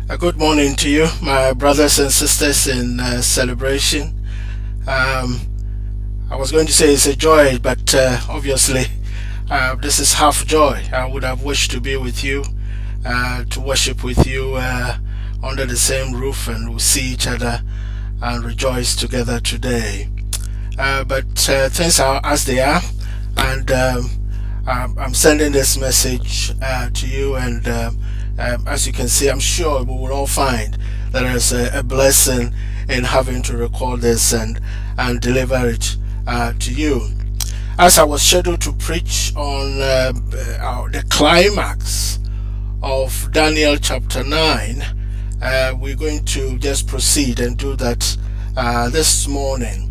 Good morning to you, my brothers and sisters in celebration. Um, I was going to say it's a joy, but obviously this is half joy. I would have wished to be with you, to worship with you under the same roof, and we'll see each other and rejoice together today. But things are as they are, and I'm sending this message to you, and as you can see, I'm sure we will all find that there's a blessing in having to record this and deliver it to you. As I was scheduled to preach on the climax of Daniel chapter 9, we're going to just proceed and do that this morning.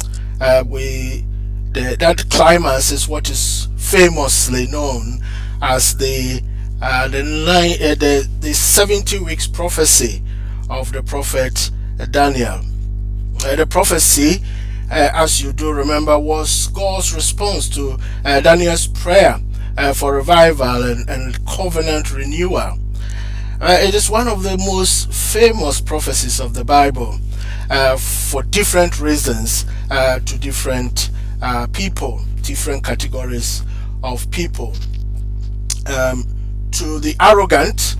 That climax is what is famously known as the 70 weeks prophecy of the prophet Daniel. The prophecy, as you do remember, was God's response to Daniel's prayer for revival and covenant renewal. It is one of the most famous prophecies of the Bible for different reasons to different people, different categories of people. To the arrogant,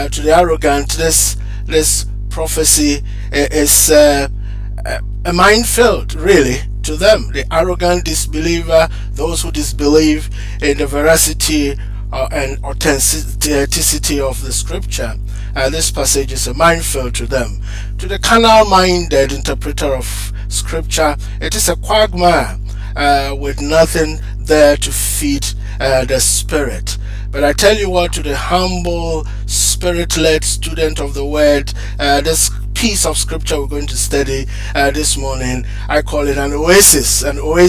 this prophecy is a minefield, really, to them. The arrogant disbeliever, those who disbelieve in the veracity and authenticity of the scripture. This passage is a minefield to them. To the carnal-minded interpreter of scripture, it is a quagmire with nothing there to feed the spirit. But I tell you what, to the humble, spirit-led student of the word, this piece of scripture we're going to study this morning, I call it an oasis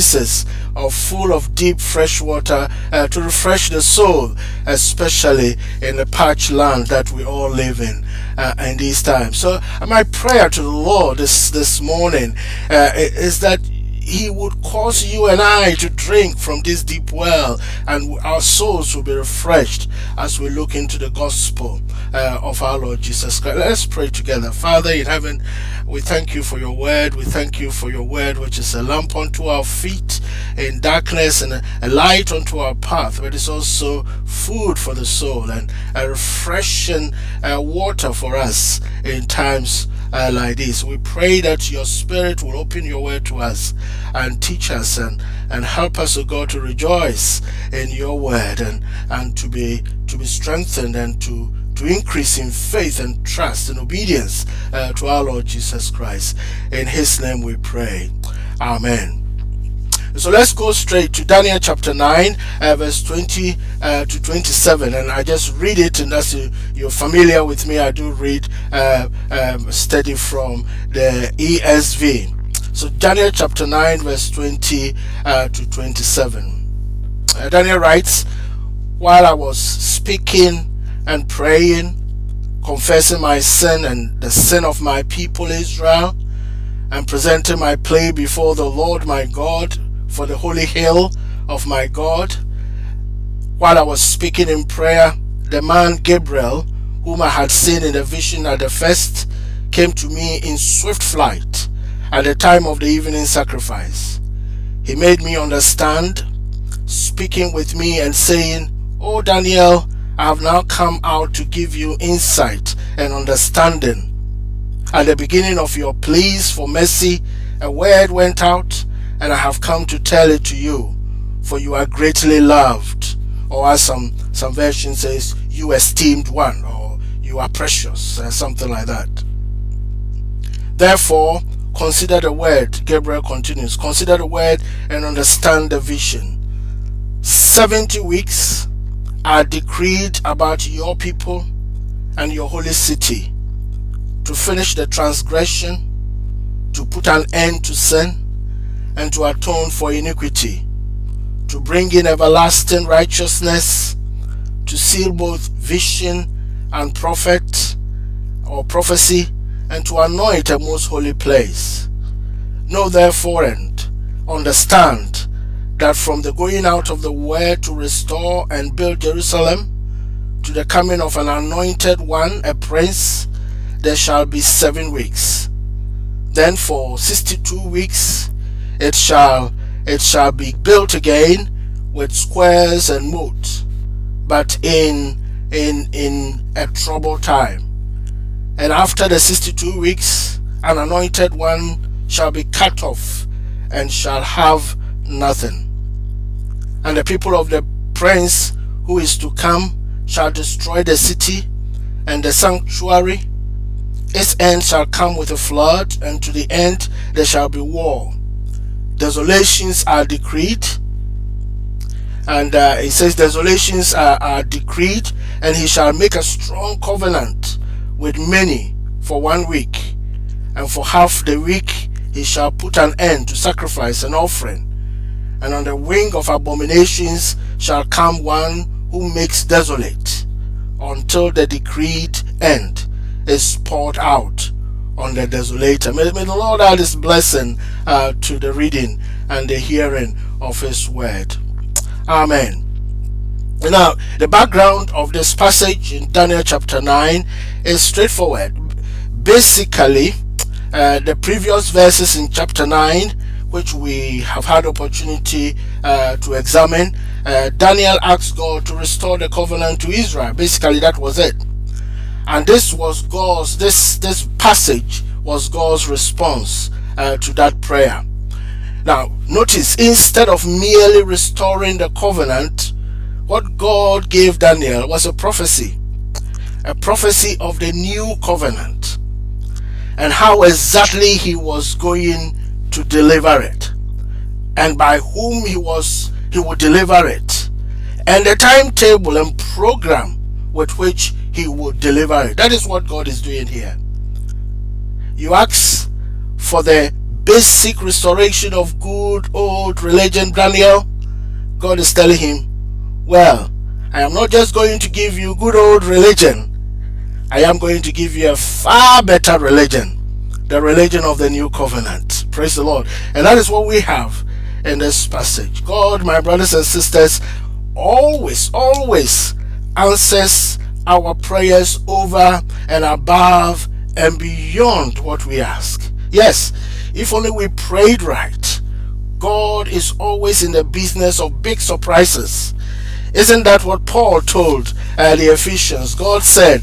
full of deep fresh water to refresh the soul, especially in the parched land that we all live in these times. So my prayer to the Lord this morning is that He would cause you and I to drink from this deep well, and our souls will be refreshed as we look into the gospel of our Lord Jesus Christ. Let's pray together. Father in heaven, we thank you for your word. We thank you for your word, which is a lamp unto our feet in darkness and a light unto our path, but it's also food for the soul and a refreshing water for us in times like this. We pray that your spirit will open your word to us and teach us and help us, O God, to rejoice in your word and to be strengthened and to increase in faith and trust and obedience to our Lord Jesus Christ. In his name we pray. Amen. So let's go straight to Daniel chapter 9, verse 20 to 27. And I just read it, and as you're familiar with me, I do read study from the ESV. So Daniel chapter 9, verse 20 to 27. Daniel writes, while I was speaking and praying, confessing my sin and the sin of my people Israel, and presenting my plea before the Lord my God, for the holy hill of my God. While I was speaking in prayer, the man Gabriel, whom I had seen in a vision at the first, came to me in swift flight at the time of the evening sacrifice. He made me understand, speaking with me and saying, O Daniel, I have now come out to give you insight and understanding. At the beginning of your pleas for mercy, a word went out, and I have come to tell it to you, for you are greatly loved. Or as some version says, you esteemed one, or you are precious, something like that. Therefore, consider the word, Gabriel continues, consider the word and understand the vision. 70 weeks are decreed about your people and your holy city, to finish the transgression, to put an end to sin, and to atone for iniquity, to bring in everlasting righteousness, to seal both vision and prophet or prophecy, and to anoint a most holy place. Know therefore and understand that from the going out of the word to restore and build Jerusalem, to the coming of an anointed one, a prince, there shall be 7 weeks. Then for 62 weeks it shall be built again with squares and moats, but in a troubled time. And after the 62 weeks, an anointed one shall be cut off and shall have nothing. And the people of the prince who is to come shall destroy the city and the sanctuary. Its end shall come with a flood, and to the end there shall be war. Desolations are decreed. And it says desolations are decreed, and he shall make a strong covenant with many for 1 week, and for half the week he shall put an end to sacrifice and offering. And on the wing of abominations shall come one who makes desolate, until the decreed end is poured out on the desolator. May the Lord add his blessing to the reading and the hearing of his word. Amen. Now, the background of this passage in Daniel chapter 9 is straightforward. Basically, the previous verses in chapter 9, which we have had opportunity to examine, Daniel asked God to restore the covenant to Israel. Basically, that was it. And this passage was God's response to that prayer. Now, notice, instead of merely restoring the covenant, what God gave Daniel was a prophecy of the new covenant, and how exactly he was going to deliver it, and by whom he would deliver it, and the timetable and program with which he would deliver it. That is what God is doing here. You ask for the basic restoration of good old religion, Daniel. God is telling him, well, I am not just going to give you good old religion, I am going to give you a far better religion, the religion of the new covenant. Praise the Lord. And that is what we have in this passage. God, my brothers and sisters, always answers our prayers over and above and beyond what we ask. Yes, if only we prayed right. God is always in the business of big surprises. Isn't that what Paul told the Ephesians? God said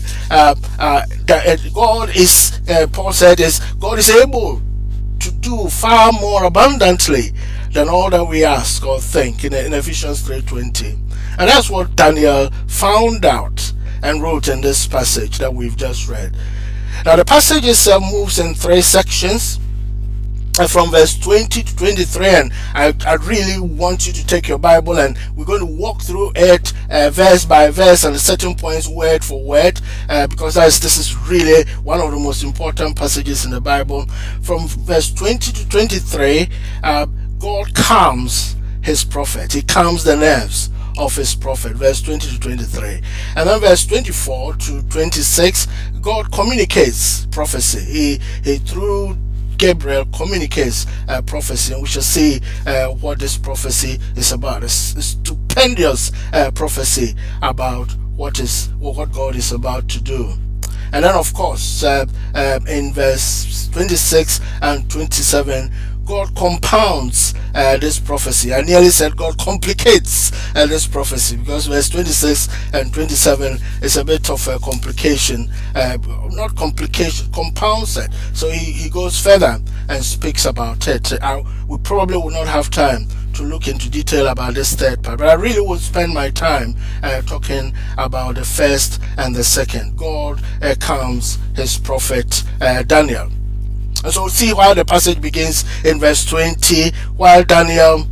Paul said God is able to do far more abundantly than all that we ask or think in Ephesians 3:20. And that's what Daniel found out and wrote in this passage that we've just read. Now the passage itself moves in 3 sections, from verse 20 to 23, and I really want you to take your Bible and we're going to walk through it verse by verse and certain points word for word, because this is really one of the most important passages in the Bible. From verse 20 to 23, God calms his prophet. He calms the nerves of his prophet, verse 20 to 23. And then verse 24 to 26, God communicates prophecy. He through Gabriel communicates prophecy, and we shall see what this prophecy is about. It's a stupendous prophecy about what God is about to do. And then of course in verse 26 and 27, God compounds this prophecy. I nearly said God complicates this prophecy, because verse 26 and 27 is a bit of a complication, not complication, compounds it. So he goes further and speaks about it. We probably will not have time to look into detail about this third part, but I really will spend my time talking about the first and the second. God calms his prophet Daniel. And so see why the passage begins in verse 20. While Daniel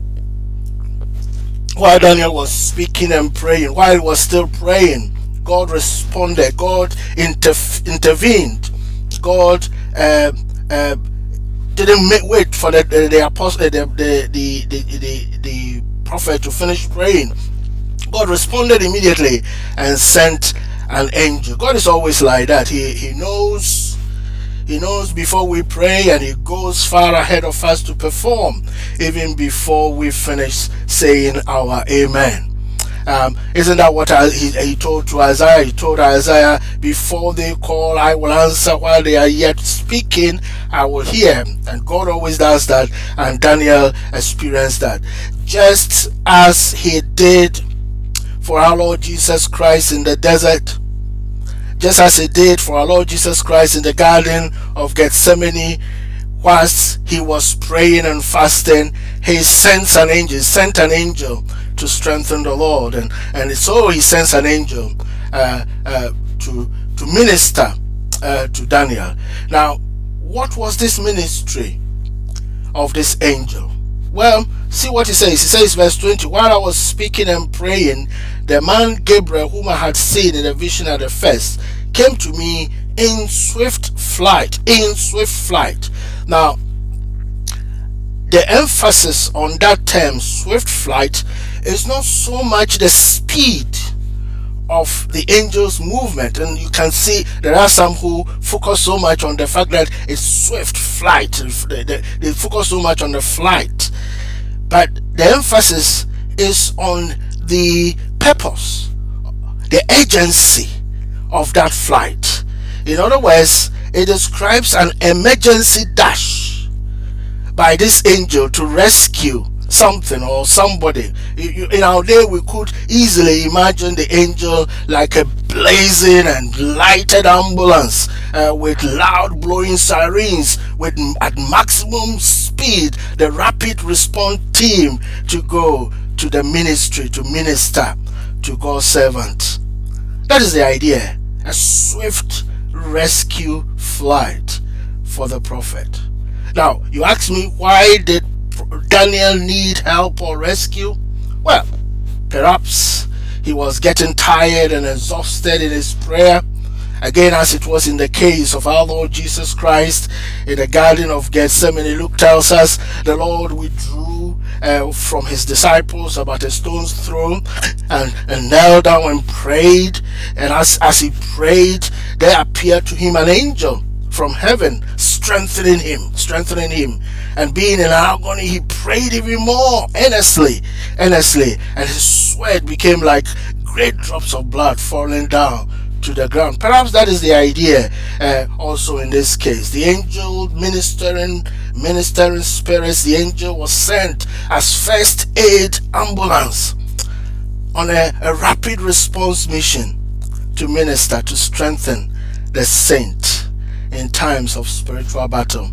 was speaking and praying, while he was still praying, God responded. God intervened. God didn't wait for the apostle, the prophet to finish praying. God responded immediately and sent an angel. God is always like that. He knows before we pray, and he goes far ahead of us to perform even before we finish saying our amen. Isn't that what he told to Isaiah? He told Isaiah, before they call, I will answer. While they are yet speaking, I will hear. And God always does that, and Daniel experienced that. Just as he did for our Lord Jesus Christ in the desert, just as he did for our Lord Jesus Christ in the Garden of Gethsemane, whilst he was praying and fasting, he sent an angel to strengthen the Lord, and so he sends an angel to minister to Daniel. Now, what was this ministry of this angel? Well, see what he says. He says, verse 20, while I was speaking and praying, the man Gabriel, whom I had seen in a vision at the first, came to me in swift flight. Now, the emphasis on that term, swift flight, is not so much the speed of the angel's movement, and you can see there are some who focus so much on the fact that it's swift flight. They focus so much on the flight, but the emphasis is on the purpose, the agency of that flight. In other words, it describes an emergency dash by this angel to rescue something or somebody. In our day, we could easily imagine the angel like a blazing and lighted ambulance with loud blowing sirens, with at maximum speed the rapid response team to go to the ministry to minister to God's servant. That is the idea, a swift rescue flight for the prophet. Now, you ask me, why did Daniel need help or rescue? Well, perhaps he was getting tired and exhausted in his prayer. Again, as it was in the case of our Lord Jesus Christ in the Garden of Gethsemane, Luke tells us the Lord withdrew from his disciples about a stone's throw and knelt down and prayed. And as he prayed, there appeared to him an angel from heaven, strengthening him. And being in agony, he prayed even more earnestly, and his sweat became like great drops of blood falling down to the ground. Perhaps that is the idea also in this case. The angel ministering spirits, the angel was sent as first aid ambulance on a rapid response mission to minister, to strengthen the saint in times of spiritual battle.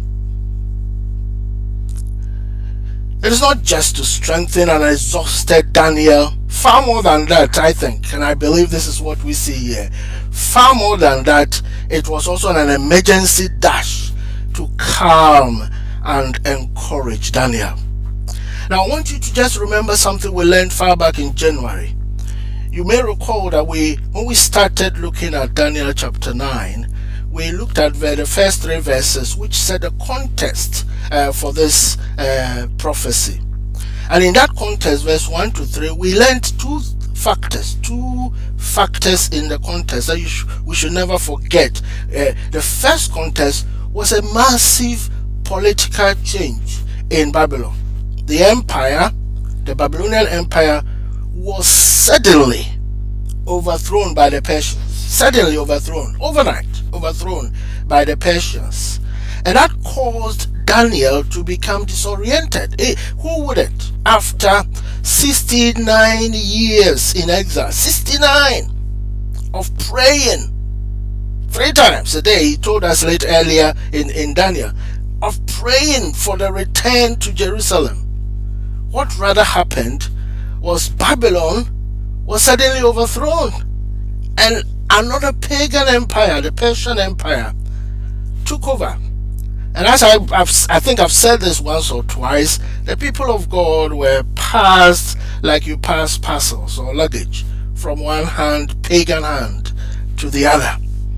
It is not just to strengthen an exhausted Daniel. Far more than that, I think, and I believe this is what we see here. Far more than that, it was also an emergency dash to calm and encourage Daniel. Now, I want you to just remember something we learned far back in January. You may recall that when we started looking at Daniel chapter 9, we looked at the first 3 verses, which set the context for this prophecy. And in that context, verse 1 to 3, we learned two factors in the context that we should never forget. The first context was a massive political change in Babylon. The Babylonian Empire was suddenly overthrown by the Persians. Suddenly overnight overthrown by the Persians. And that caused Daniel to become disoriented. Who wouldn't? After 69 years in exile, 69 of praying 3 times a day, he told us earlier in Daniel, of praying for the return to Jerusalem. What rather happened was Babylon was suddenly overthrown, and another pagan empire, the Persian Empire, took over. And as I think I've said this once or twice, the people of God were passed like you pass parcels or luggage from one hand, pagan hand, to the other.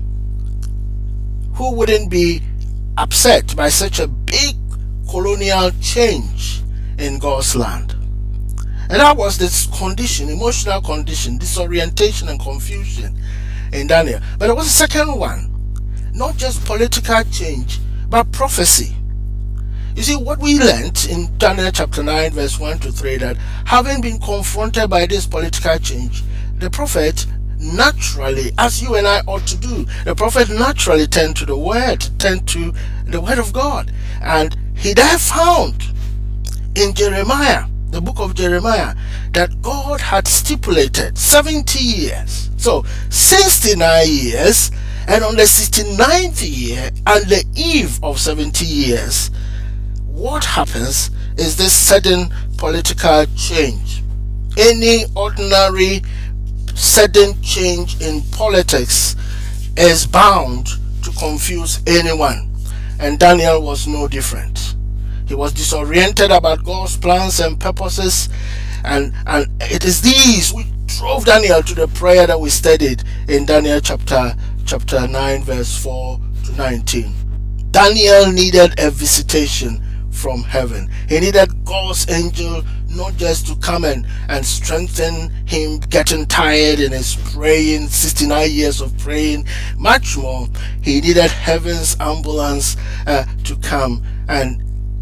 Who wouldn't be upset by such a big colonial change in God's land? And that was this condition, emotional condition, disorientation and confusion in Daniel. But there was a second one, not just political change, but prophecy. You see, what we learned in Daniel chapter 9, verse 1 to 3, that having been confronted by this political change, the prophet naturally, as you and I ought to do, the prophet naturally turned to the word of God. And he there found in Jeremiah, the book of Jeremiah, that God had stipulated 70 years. So 69 years, and on the 69th year, and the eve of 70 years, what happens is this sudden political change. Any ordinary sudden change in politics is bound to confuse anyone, and Daniel was no different. He was disoriented about God's plans and purposes, and it is these which drove Daniel to the prayer that we studied in Daniel chapter 9, verse 4 to 19. Daniel needed a visitation from heaven. He needed God's angel not just to come and strengthen him getting tired in his praying, 69 years of praying. Much more, he needed heaven's ambulance to come and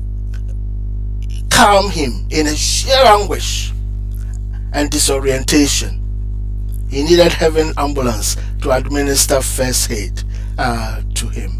calm him in his sheer anguish and disorientation. He needed heaven ambulance to administer first aid to him.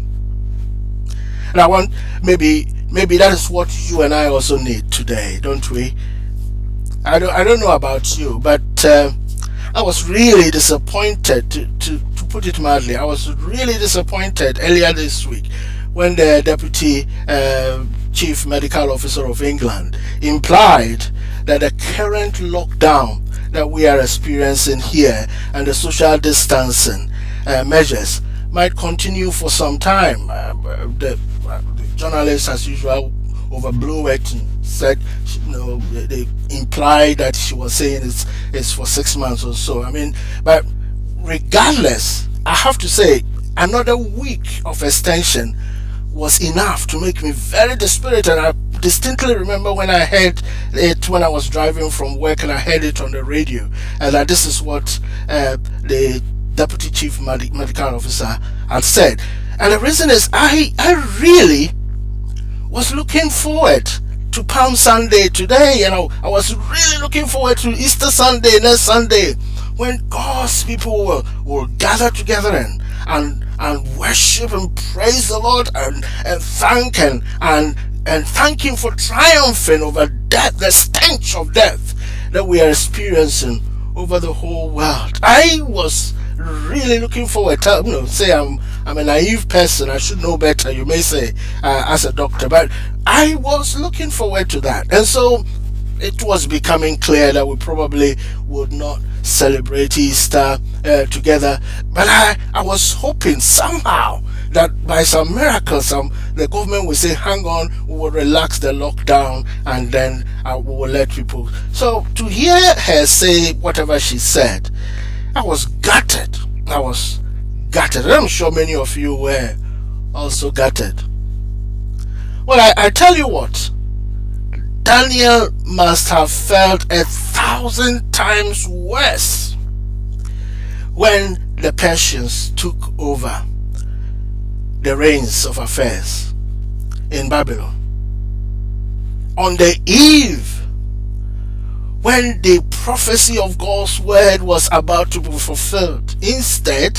And I want, maybe that is what you and I also need today, don't we? I don't know about you, but I was really disappointed, to put it mildly. I was really disappointed earlier this week when the Deputy Chief Medical Officer of England implied that the current lockdown that we are experiencing here and the social distancing measures might continue for some time. The journalists, as usual, overblew it and said, they implied that she was saying it's for 6 months or so. I mean, but regardless, I have to say, another week of extension was enough to make me very dispirited. I distinctly remember when I heard it when I was driving from work, and I heard it on the radio, and that this is what the Deputy Chief Medical Officer had said. And the reason is, I really was looking forward to Palm Sunday today. I was really looking forward to Easter Sunday, next Sunday, when God's people will gather together and worship and praise the Lord and thank and thank Him for triumphing over death, the stench of death that we are experiencing over the whole world. I was really looking forward to, say I'm a naive person, I should know better, you may say, as a doctor, but I was looking forward to that. And so it was becoming clear that we probably would not celebrate Easter together, but I was hoping somehow that by some miracle, the government will say, hang on, we will relax the lockdown, and then we will let people. So to hear her say whatever she said, I was gutted. I'm sure many of you were also gutted. Well, I tell you what, Daniel must have felt 1,000 times worse when the Persians took over the reins of affairs in Babylon. On the eve when the prophecy of God's word was about to be fulfilled, instead,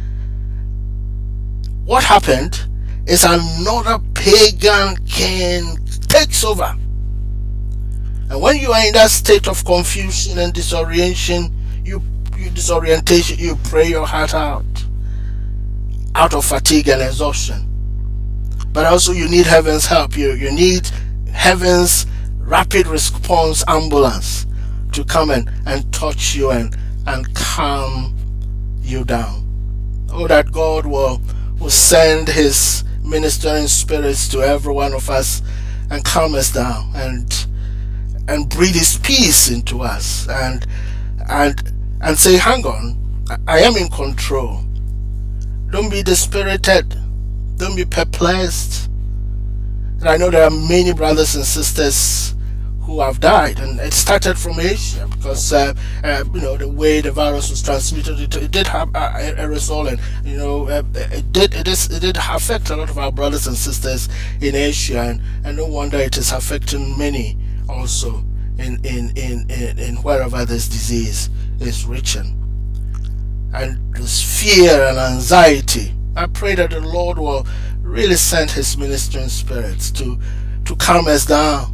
what happened is another pagan king takes over. And when you are in that state of confusion and disorientation, you pray your heart out of fatigue and exhaustion. But also you need heaven's help. You need heaven's rapid response ambulance to come and touch you and calm you down. Oh, that God will send His ministering spirits to every one of us and calm us down and breathe His peace into us and say, hang on, I am in control. Don't be dispirited. Don't be perplexed. And I know there are many brothers and sisters who have died, and it started from Asia because the way the virus was transmitted, it did have aerosol, and it did affect a lot of our brothers and sisters in Asia, and no wonder it is affecting many also in wherever this disease is reaching. And this fear and anxiety, I pray that the Lord will really send his ministering spirits to calm us down,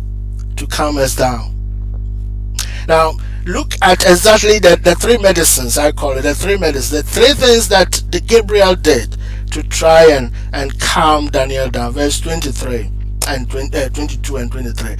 Now, look at exactly the three medicines, I call it, the three things that the Gabriel did to try and calm Daniel down. Verse 23 and 22 and 23.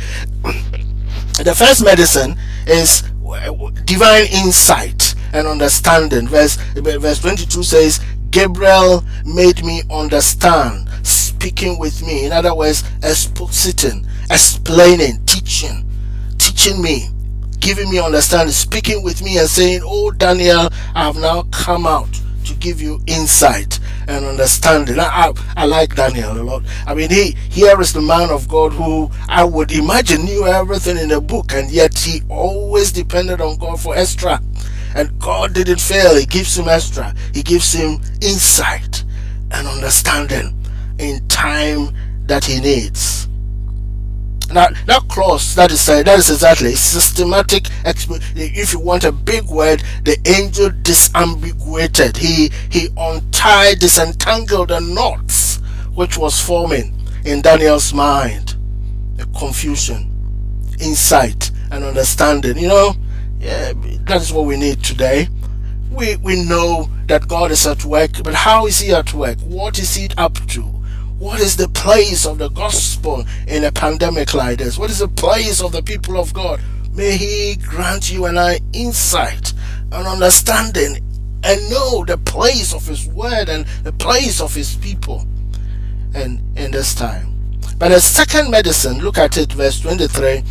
The first medicine is divine insight and understanding. Verse 22 says, Gabriel made me understand, speaking with me. In other words, expositing, explaining, teaching me, giving me understanding, speaking with me and saying, oh Daniel, I have now come out to give you insight and understanding. I like Daniel a lot. I mean, here is the man of God who I would imagine knew everything in the book, and yet he always depended on God for extra. And God didn't fail. He gives him extra. He gives him insight and understanding in time that he needs. Now, that clause that is exactly systematic. If you want a big word, the angel disambiguated. He disentangled the knots which was forming in Daniel's mind. The confusion, insight, and understanding. That is what we need today. We know that God is at work, but how is he at work? What is he up to? What is the place of the gospel in a pandemic like this? What is the place of the people of God? May he grant you and I insight and understanding and know the place of his word and the place of his people and in this time. But the second medicine, look at it, verse 23.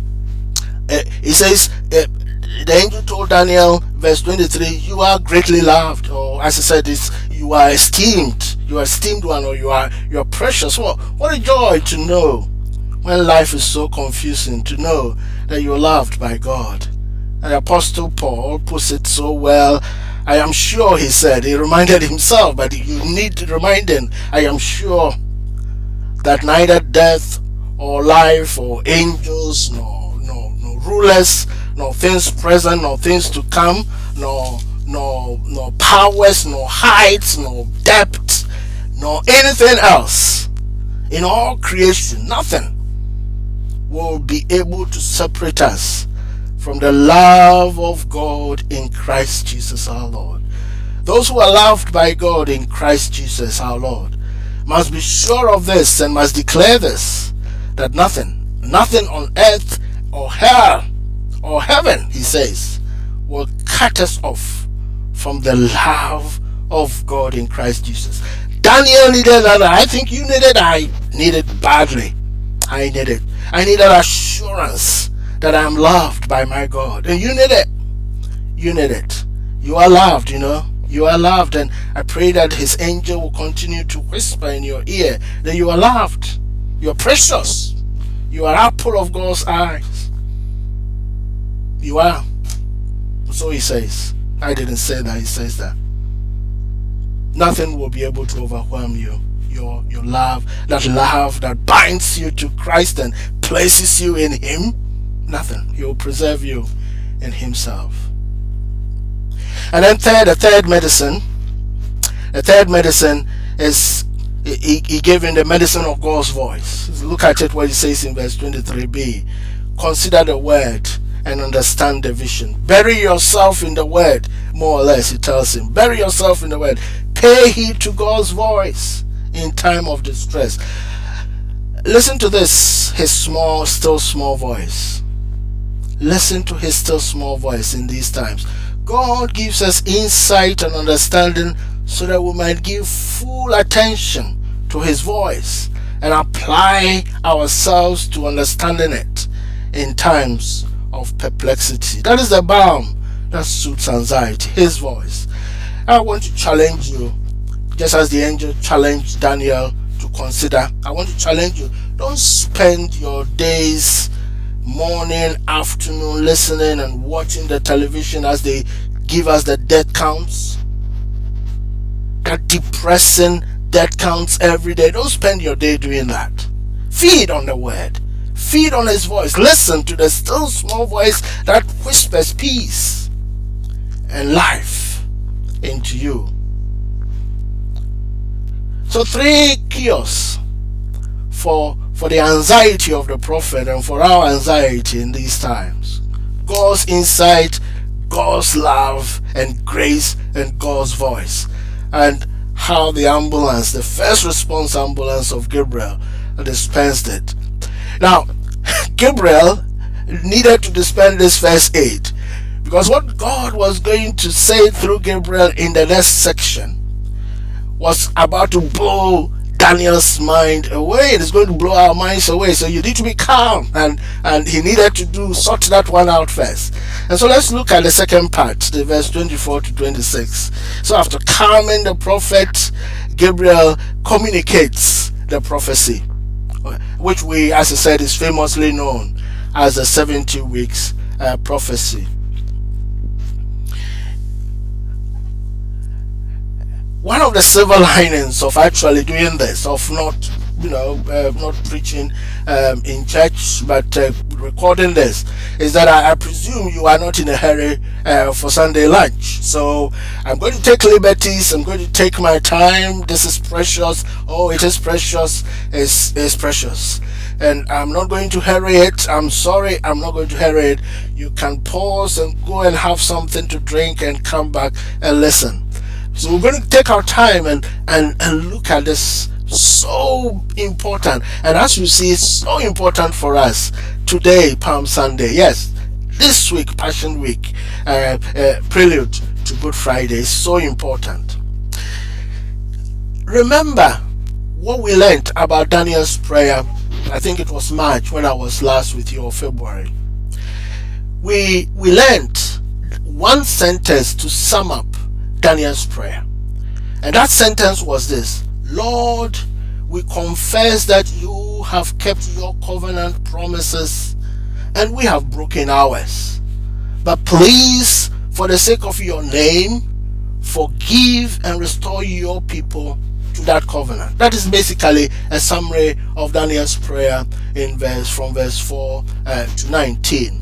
It says, the angel told Daniel, verse 23, you are greatly loved, or as I said, you are esteemed. You are esteemed one, or you are precious. What a joy to know when life is so confusing, to know that you're loved by God. And Apostle Paul puts it so well. I am sure, he said, he reminded himself, but you need reminding. I am sure that neither death or life or angels nor rulers, nor things present, nor things to come, nor powers, nor heights, nor depth, nor anything else in all creation, nothing will be able to separate us from the love of God in Christ Jesus our Lord. Those who are loved by God in Christ Jesus our Lord must be sure of this and must declare this, that nothing on earth or hell or heaven, he says, will cut us off from the love of God in Christ Jesus. Daniel needed that. I think you needed. I needed badly. I needed assurance that I am loved by my God. And you need it. You need it. You are loved, You are loved. And I pray that his angel will continue to whisper in your ear that you are loved. You are precious. You are apple of God's eyes. You are. So he says. I didn't say that. He says that. Nothing will be able to overwhelm you. Your love that binds you to Christ and places you in him. Nothing. He will preserve you in himself. And then the third medicine is he gave him the medicine of God's voice. Look at it, what he says in verse 23b. Consider the word and understand the vision. Bury yourself in the word, more or less, he tells him. Bury yourself in the word. Pay heed to God's voice in time of distress. Listen to this, his still small voice. Listen to his still small voice in these times. God gives us insight and understanding so that we might give full attention to his voice and apply ourselves to understanding it in times of perplexity. That is the balm that suits anxiety, his voice. I want to challenge you, just as the angel challenged Daniel to consider. I want to challenge you. Don't spend your days morning, afternoon, listening and watching the television as they give us the death counts, that depressing death counts every day. Don't spend your day doing that. Feed on the word, feed on his voice, listen to the still small voice that whispers peace and life into you. So 3 cures for the anxiety of the prophet and for our anxiety in these times: God's insight, God's love and grace, and God's voice. And how the ambulance, the first response ambulance of Gabriel, dispensed it. Now, Gabriel needed to dispense this first aid, because what God was going to say through Gabriel in the next section was about to blow Daniel's mind away. It is going to blow our minds away. So you need to be calm, and he needed to sort that one out first. And so let's look at the second part, the verse 24 to 26. So after calming the prophet, Gabriel communicates the prophecy, which we, as I said, is famously known as the 70 weeks prophecy. One of the silver linings of actually doing this, of not preaching in church, but recording this, is that I presume you are not in a hurry for Sunday lunch. So I'm going to take liberties. I'm going to take my time. This is precious. Oh, it is precious. It's precious. And I'm not going to hurry it. I'm sorry, I'm not going to hurry it. You can pause and go and have something to drink and come back and listen. So we're going to take our time and look at this. So important, and as you see, it's so important for us today, Palm Sunday. Yes, this week, Passion Week, prelude to Good Friday, is so important. Remember what we learned about Daniel's prayer. I think it was March when I was last with you, or February. We learned one sentence to sum up Daniel's prayer, and that sentence was this: Lord, we confess that you have kept your covenant promises and we have broken ours. But please, for the sake of your name, forgive and restore your people to that covenant. That is basically a summary of Daniel's prayer from verse 4 to 19.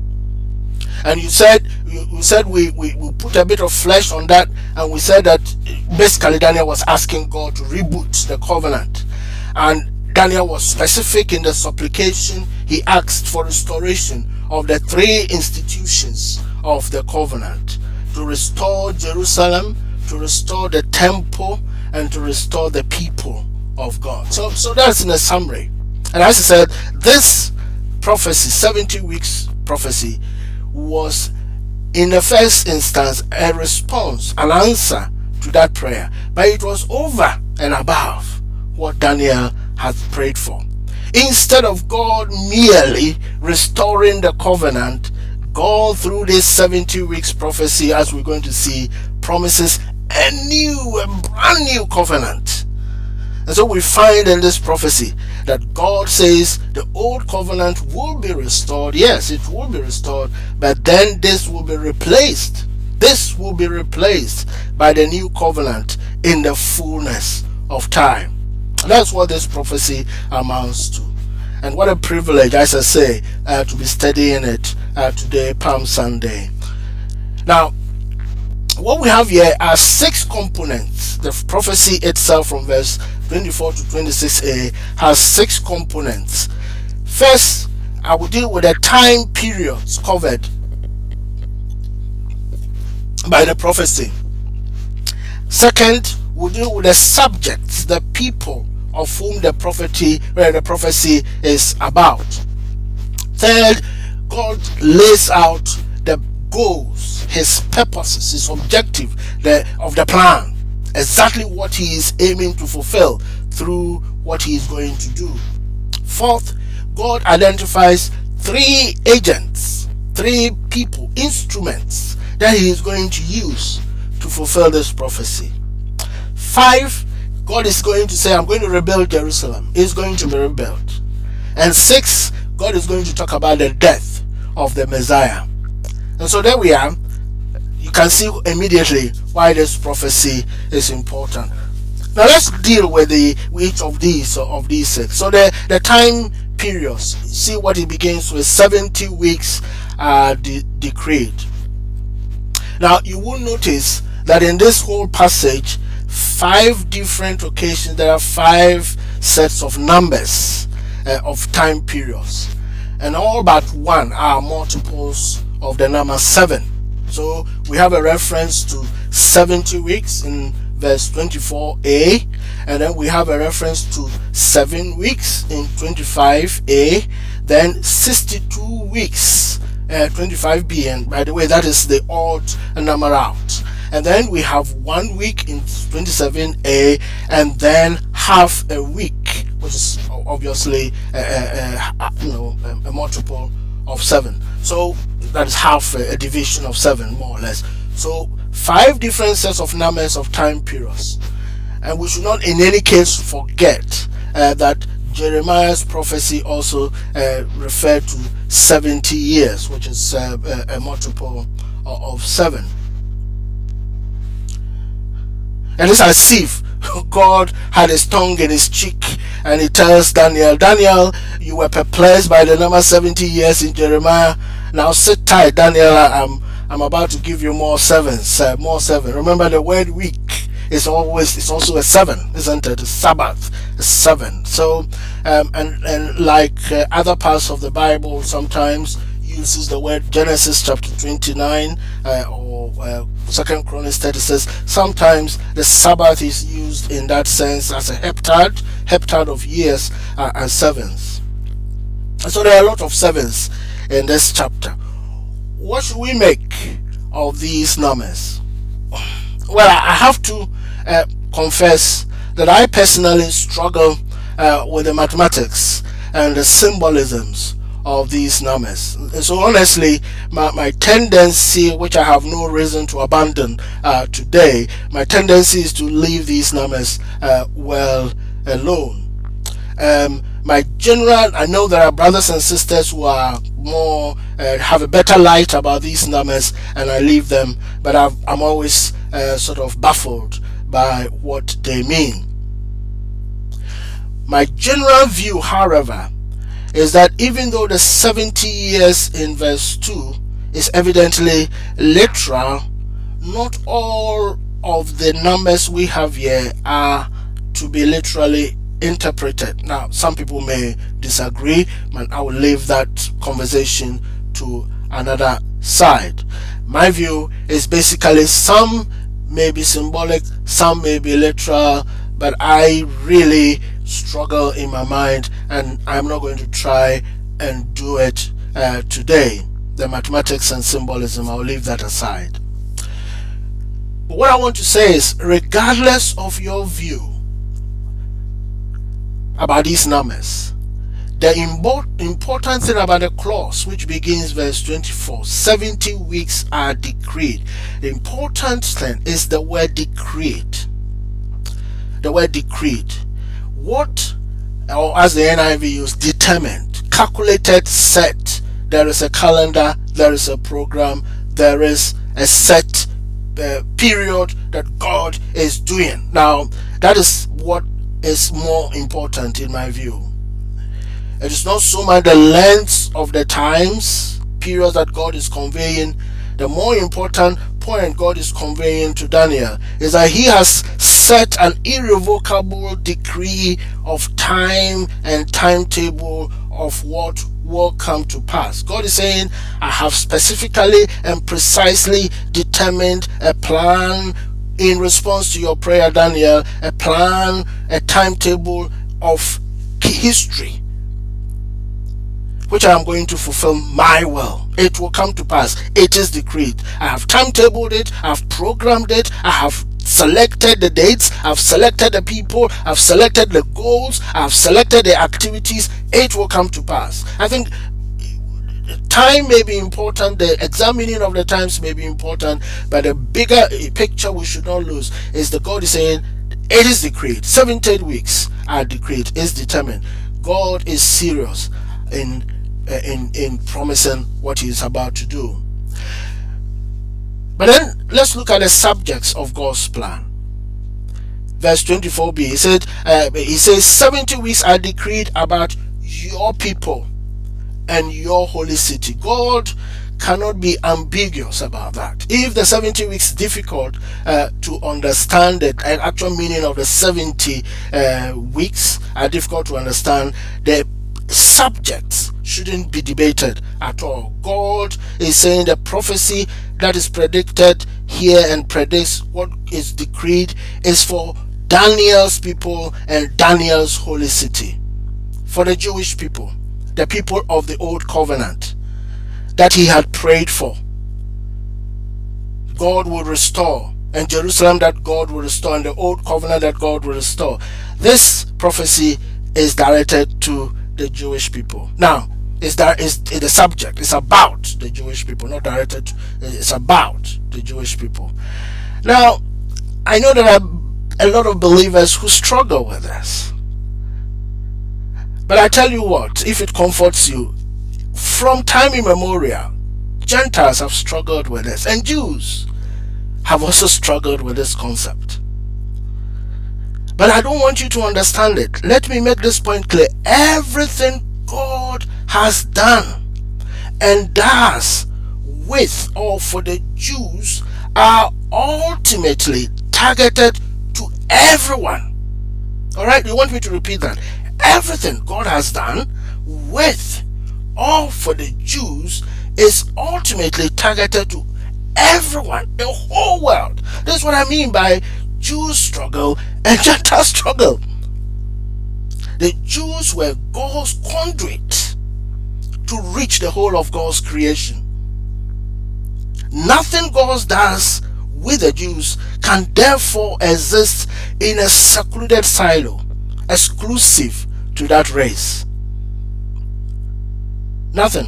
And you said we put a bit of flesh on that, and we said that basically Daniel was asking God to reboot the covenant. And Daniel was specific in the supplication. He asked for restoration of the 3 institutions of the covenant: to restore Jerusalem, to restore the temple, and to restore the people of God. So that's in a summary. And as I said, this prophecy, 70 weeks prophecy, was in the first instance a response, an answer to that prayer, but it was over and above what Daniel had prayed for. Instead of God merely restoring the covenant, God, through this 70 weeks prophecy, as we're going to see, promises a brand new covenant. And so we find in this prophecy that God says the old covenant will be restored. Yes, it will be restored, but then this will be replaced. This will be replaced by the new covenant in the fullness of time. And that's what this prophecy amounts to. And what a privilege, as I say, to be studying it today, Palm Sunday. Now, what we have here are 6 components. The prophecy itself, from verse 24 to 26a, has 6 components. First, I will deal with the time periods covered by the prophecy. Second, we'll deal with the subjects, the people of whom the prophecy is about. Third, God lays out the goals, his purposes, his objective of the plan, exactly what he is aiming to fulfill through what he is going to do. Fourth, God identifies 3 agents, 3 people, instruments that he is going to use to fulfill this prophecy. 5, God is going to say, I'm going to rebuild Jerusalem. It's going to be rebuilt. And 6, God is going to talk about the death of the Messiah. And so there we are. You can see immediately why this prophecy is important. Now let's deal with each of these six. So the time periods. See what it begins with. 70 weeks are decreed. Now you will notice that in this whole passage, 5 different occasions, there are 5 sets of numbers of time periods, and all but one are multiples of the number 7. So we have a reference to 70 weeks in verse 24a, and then we have a reference to 7 weeks in 25a, then 62 weeks 25b, and by the way, that is the odd number out. And then we have 1 week in 27a, and then half a week, which is obviously a multiple of 7. So that is half a division of 7, more or less. So 5 different sets of numbers of time periods. And we should not in any case forget that Jeremiah's prophecy also referred to 70 years, which is a multiple of 7. And it's as if God had his tongue in his cheek, and he tells Daniel, Daniel, you were perplexed by the number 70 years in Jeremiah. Now sit tight, Daniel. I'm about to give you more sevens, more 7. Remember, the word week is also a 7, isn't it? The Sabbath is 7. So and like other parts of the Bible, sometimes uses the word Genesis chapter 29 or 2 Chronicles 36. Sometimes the Sabbath is used in that sense as a heptad of years and sevens. And so there are a lot of sevens in this chapter. What should we make of these numbers? Well, I have to confess that I personally struggle with the mathematics and the symbolisms of these numbers. And so honestly, my tendency, which I have no reason to abandon today, my tendency is to leave these numbers well alone. I know there are brothers and sisters who are more have a better light about these numbers, and I leave them, but I'm always sort of baffled by what they mean. My general view, however, is that even though the 70 years in verse 2 is evidently literal, not all of the numbers we have here are to be literally interpreted. Now, some people may disagree, and I will leave that conversation to another side. My view is basically some may be symbolic, some may be literal, but I really struggle in my mind, and I'm not going to try and do it today. The mathematics and symbolism, I'll leave that aside. But what I want to say is, regardless of your view about these numbers, the important thing about the clause which begins verse 24, 70 weeks are decreed. The important thing is the word decreed. The word decreed. What, or as the NIV use, determined, calculated, set. There is a calendar, there is a program, there is a set period that God is doing. Now, that is what is more important in my view. It is not so much the length of the times, periods that God is conveying. The more important point God is conveying to Daniel is that he has set an irrevocable decree of time and timetable of what will come to pass. God is saying, I have specifically and precisely determined a plan in response to your prayer, Daniel, a plan, a timetable of history, which I am going to fulfill my will. It will come to pass. It is decreed. I have timetabled it. I have programmed it. I have selected the dates. I've selected the people. I've selected the goals. I've selected the activities. It will come to pass. I think time may be important. The examining of the times may be important. But the bigger picture we should not lose is that God is saying, it is decreed. 70 weeks are decreed. It's determined. God is serious in in promising what he is about to do. But then let's look at the subjects of God's plan. Verse 24b, he says 70 weeks are decreed about your people and your holy city. God cannot be ambiguous about that. If the 70 weeks is difficult to understand, the actual meaning of the 70 weeks are difficult to understand, the subjects shouldn't be debated at all. God is saying the prophecy that is predicted here and predicts what is decreed is for Daniel's people and Daniel's holy city, for the Jewish people, the people of the old covenant that he had prayed for. God will restore, and Jerusalem that God will restore, and the old covenant that God will restore. This prophecy is directed to the Jewish people. Now, is the subject? It's about the Jewish people, not directed. It's about the Jewish people. Now, I know there are a lot of believers who struggle with this, but I tell you what, if it comforts you, from time immemorial, Gentiles have struggled with this, and Jews have also struggled with this concept. But I don't want you to understand it. Let me make this point clear. Everything God has done and does with or for the Jews are ultimately targeted to everyone. Alright, you want me to repeat that? Everything God has done with or for the Jews is ultimately targeted to everyone, the whole world. This is what I mean by Jews struggle and Gentiles struggle. The Jews were God's conduit to reach the whole of God's creation. Nothing God does with the Jews can therefore exist in a secluded silo, exclusive to that race. Nothing.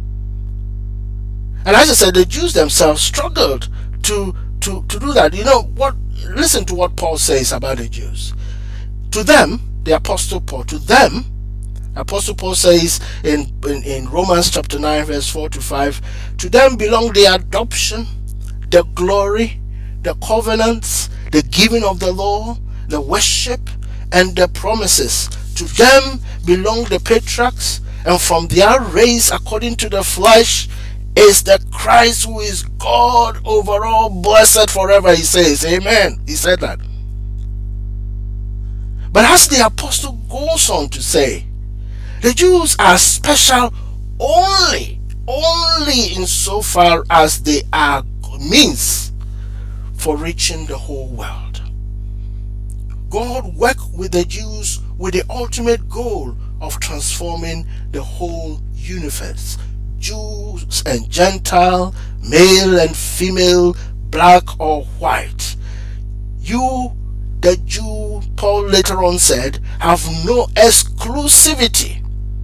And as I said, the Jews themselves struggled to do that. You know what? Listen to what Paul says about the Jews. To them, the Apostle Paul, to them, Apostle Paul says in Romans chapter 9 verse 4 to 5, to them belong the adoption, the glory, the covenants, the giving of the law, the worship, and the promises. To them belong the patriarchs, and from their race according to the flesh is the Christ who is God over all, blessed forever, he says. Amen. He said that. But as the apostle goes on to say, the Jews are special only insofar as they are means for reaching the whole world. God worked with the Jews with the ultimate goal of transforming the whole universe. Jews and Gentile, male and female, black or white. You, the Jew, Paul later on said, have no exclusivity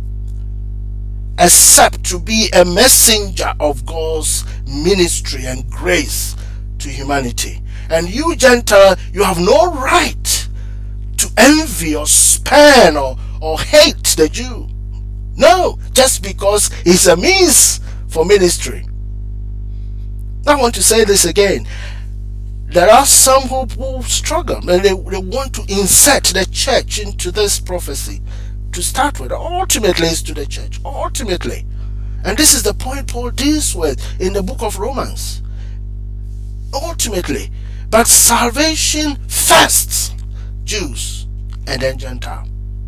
except to be a messenger of God's ministry and grace to humanity. And you, Gentile, you have no right to envy or spurn or hate the Jew. No, just because it's a means for ministry. I want to say this again. There are some who struggle and they want to insert the church into this prophecy. To start with, ultimately it's to the church. Ultimately. And this is the point Paul deals with in the book of Romans. Ultimately. But salvation first. Jews and then Gentile.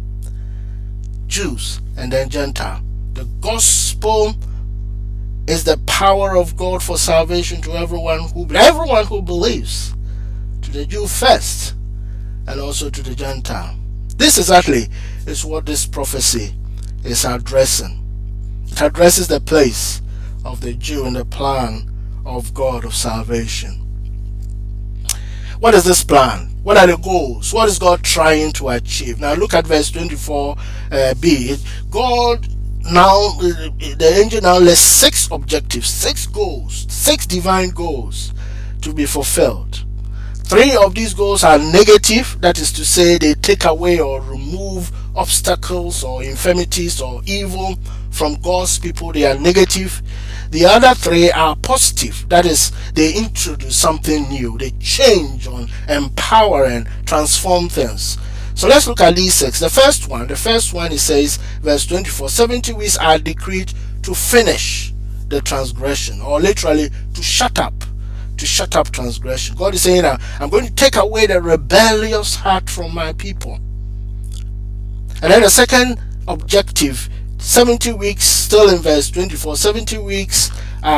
Jews and then Gentile. The gospel is the power of God for salvation to everyone who believes. To the Jew first and also to the Gentile. This exactly is what this prophecy is addressing. It addresses the place of the Jew in the plan of God of salvation. What is this plan? What are the goals? What is God trying to achieve? Now look at verse 24b. God now, the angel now lists 6 objectives, 6 goals, 6 divine goals to be fulfilled. 3 of these goals are negative, that is to say they take away or remove obstacles or infirmities or evil from God's people, they are negative. The other three are positive. That is, they introduce something new. They change on, empower and transform things. So let's look at these six. The first one, it says, verse 24, 70 weeks are decreed to finish the transgression, or literally to shut up transgression. God is saying, I'm going to take away the rebellious heart from my people. And then the second objective, 70 weeks, still in verse 24, 70 weeks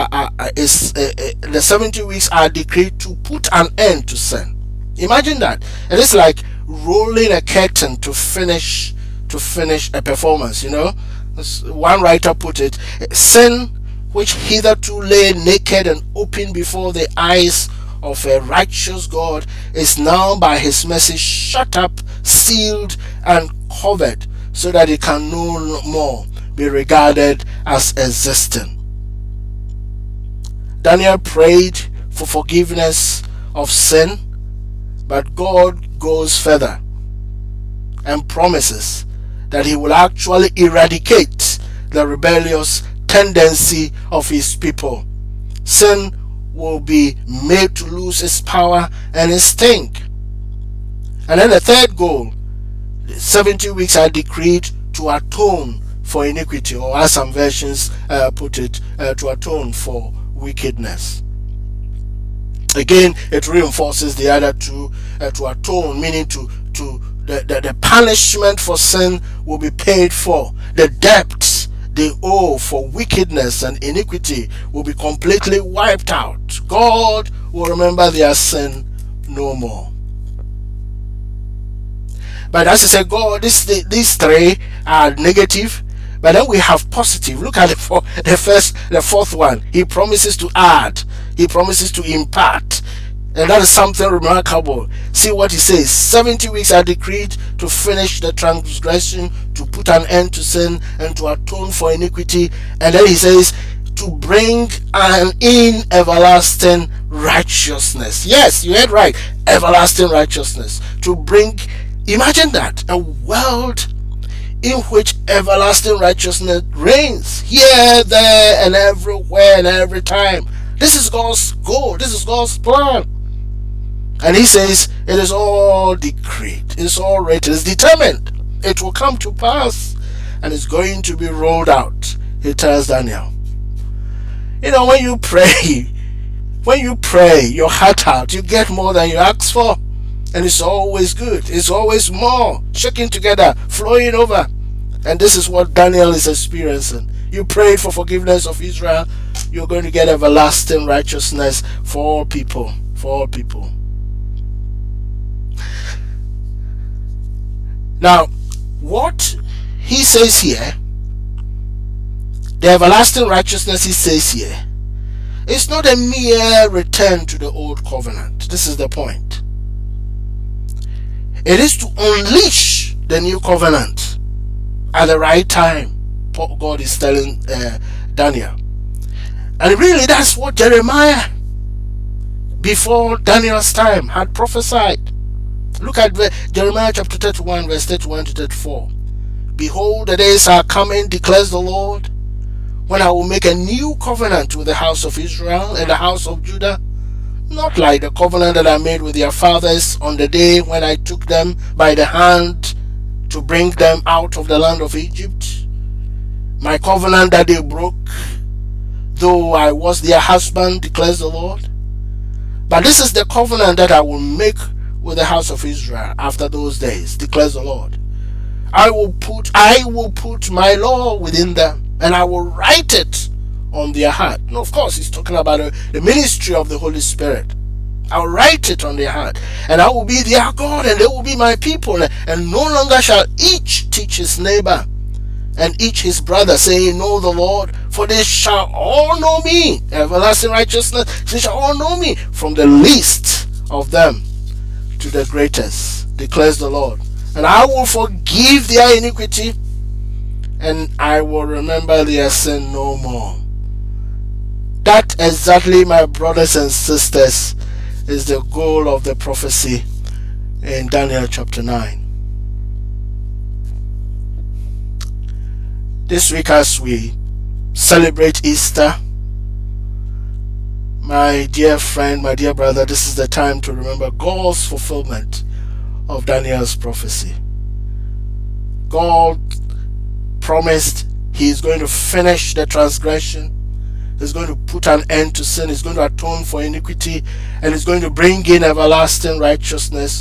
the 70 weeks are decreed to put an end to sin. Imagine that. It is like rolling a curtain to finish a performance. As one writer put it, sin which hitherto lay naked and open before the eyes of a righteous God is now by his mercy shut up, sealed and covered, so that it can no more be regarded as existing. Daniel prayed for forgiveness of sin, but God goes further and promises that he will actually eradicate the rebellious tendency of his people. Sin will be made to lose its power and its sting. And then the third goal, 70 weeks are decreed to atone for iniquity, or as some versions put it, to atone for wickedness. Again, it reinforces the other two, to atone, meaning the punishment for sin will be paid for. The debts they owe for wickedness and iniquity will be completely wiped out. God will remember their sin no more. But as I said, God, these three are negative, but then we have positive. Look at the fourth one. He promises to add. He promises to impart. And that is something remarkable. See what he says. 70 weeks are decreed to finish the transgression, to put an end to sin, and to atone for iniquity. And then he says, to bring in everlasting righteousness. Yes, you heard right. Everlasting righteousness. To bring, imagine that, a world in which everlasting righteousness reigns. Here, there, and everywhere, and every time. This is God's goal. This is God's plan. And he says, it is all decreed. It's all written. It's determined. It will come to pass. And it's going to be rolled out. He tells Daniel. When you pray your heart out, you get more than you ask for. And it's always good. It's always more. Shaking together, flowing over. And this is what Daniel is experiencing. You prayed for forgiveness of Israel. You're going to get everlasting righteousness for all people. For all people. Now, what he says here, the everlasting righteousness he says here, is not a mere return to the old covenant. This is the point. It is to unleash the new covenant at the right time. God is telling Daniel. And really, that's what Jeremiah, before Daniel's time, had prophesied. Look at Jeremiah chapter 31, verse 31 to 34. Behold, the days are coming, declares the Lord, when I will make a new covenant with the house of Israel and the house of Judah, not like the covenant that I made with their fathers on the day when I took them by the hand to bring them out of the land of Egypt. My covenant that they broke, though I was their husband, declares the Lord. But this is the covenant that I will make with the house of Israel after those days, declares the Lord. I will put my law within them, and I will write it on their heart. Now, of course, he's talking about the ministry of the Holy Spirit. I'll write it on their heart, and I will be their God, and they will be my people. And no longer shall each teach his neighbor and each his brother, saying, know the Lord, for they shall all know me. Everlasting righteousness, they shall all know me, from the least of them to the greatest, declares the Lord. And I will forgive their iniquity, and I will remember their sin no more. That exactly, my brothers and sisters, is the goal of the prophecy in Daniel chapter 9. This week, as we celebrate Easter, my dear friend, my dear brother, this is the time to remember God's fulfillment of Daniel's prophecy. God promised He is going to finish the transgression. He's going to put an end to sin. He's going to atone for iniquity, and He's going to bring in everlasting righteousness.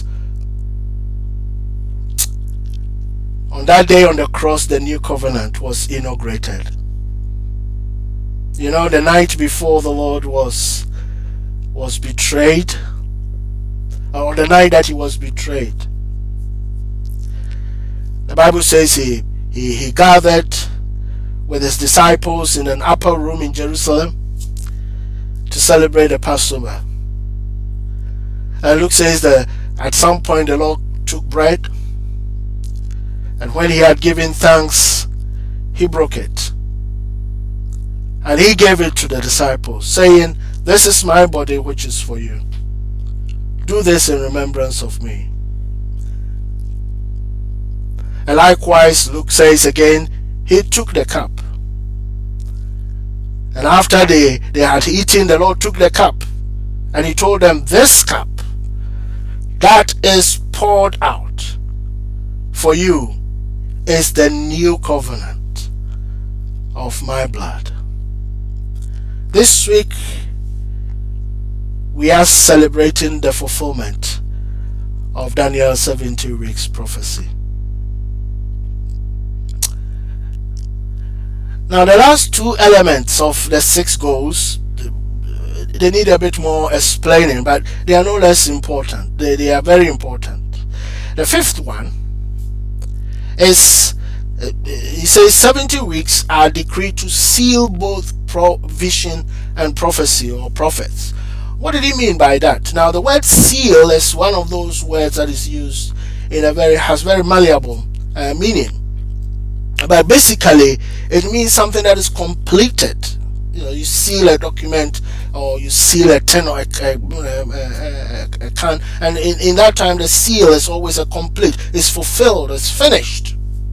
On that day on the cross, the new covenant was inaugurated. You know, the night before the Lord was betrayed, or the night that He was betrayed, the Bible says he gathered with His disciples in an upper room in Jerusalem to celebrate the Passover. And Luke says that at some point the Lord took bread, and when He had given thanks, He broke it. And He gave it to the disciples, saying, "This is my body which is for you. Do this in remembrance of me." And likewise, Luke says again, He took the cup. And after they had eaten, the Lord took the cup, and He told them, "This cup that is poured out for you is the new covenant of my blood." This week, we are celebrating the fulfillment of Daniel's 70 weeks prophecy. Now, the last two elements of the 6 goals, they need a bit more explaining, but they are no less important. They are very important. The 5th one is, he says, 70 weeks are decreed to seal both vision and prophecy, or prophets. What did he mean by that? Now, the word seal is one of those words that is used in has very malleable meaning. But basically, it means something that is completed. You know, you seal a document, or you seal a tin or a can, and in that time the seal is always a complete, it's fulfilled, it's finished.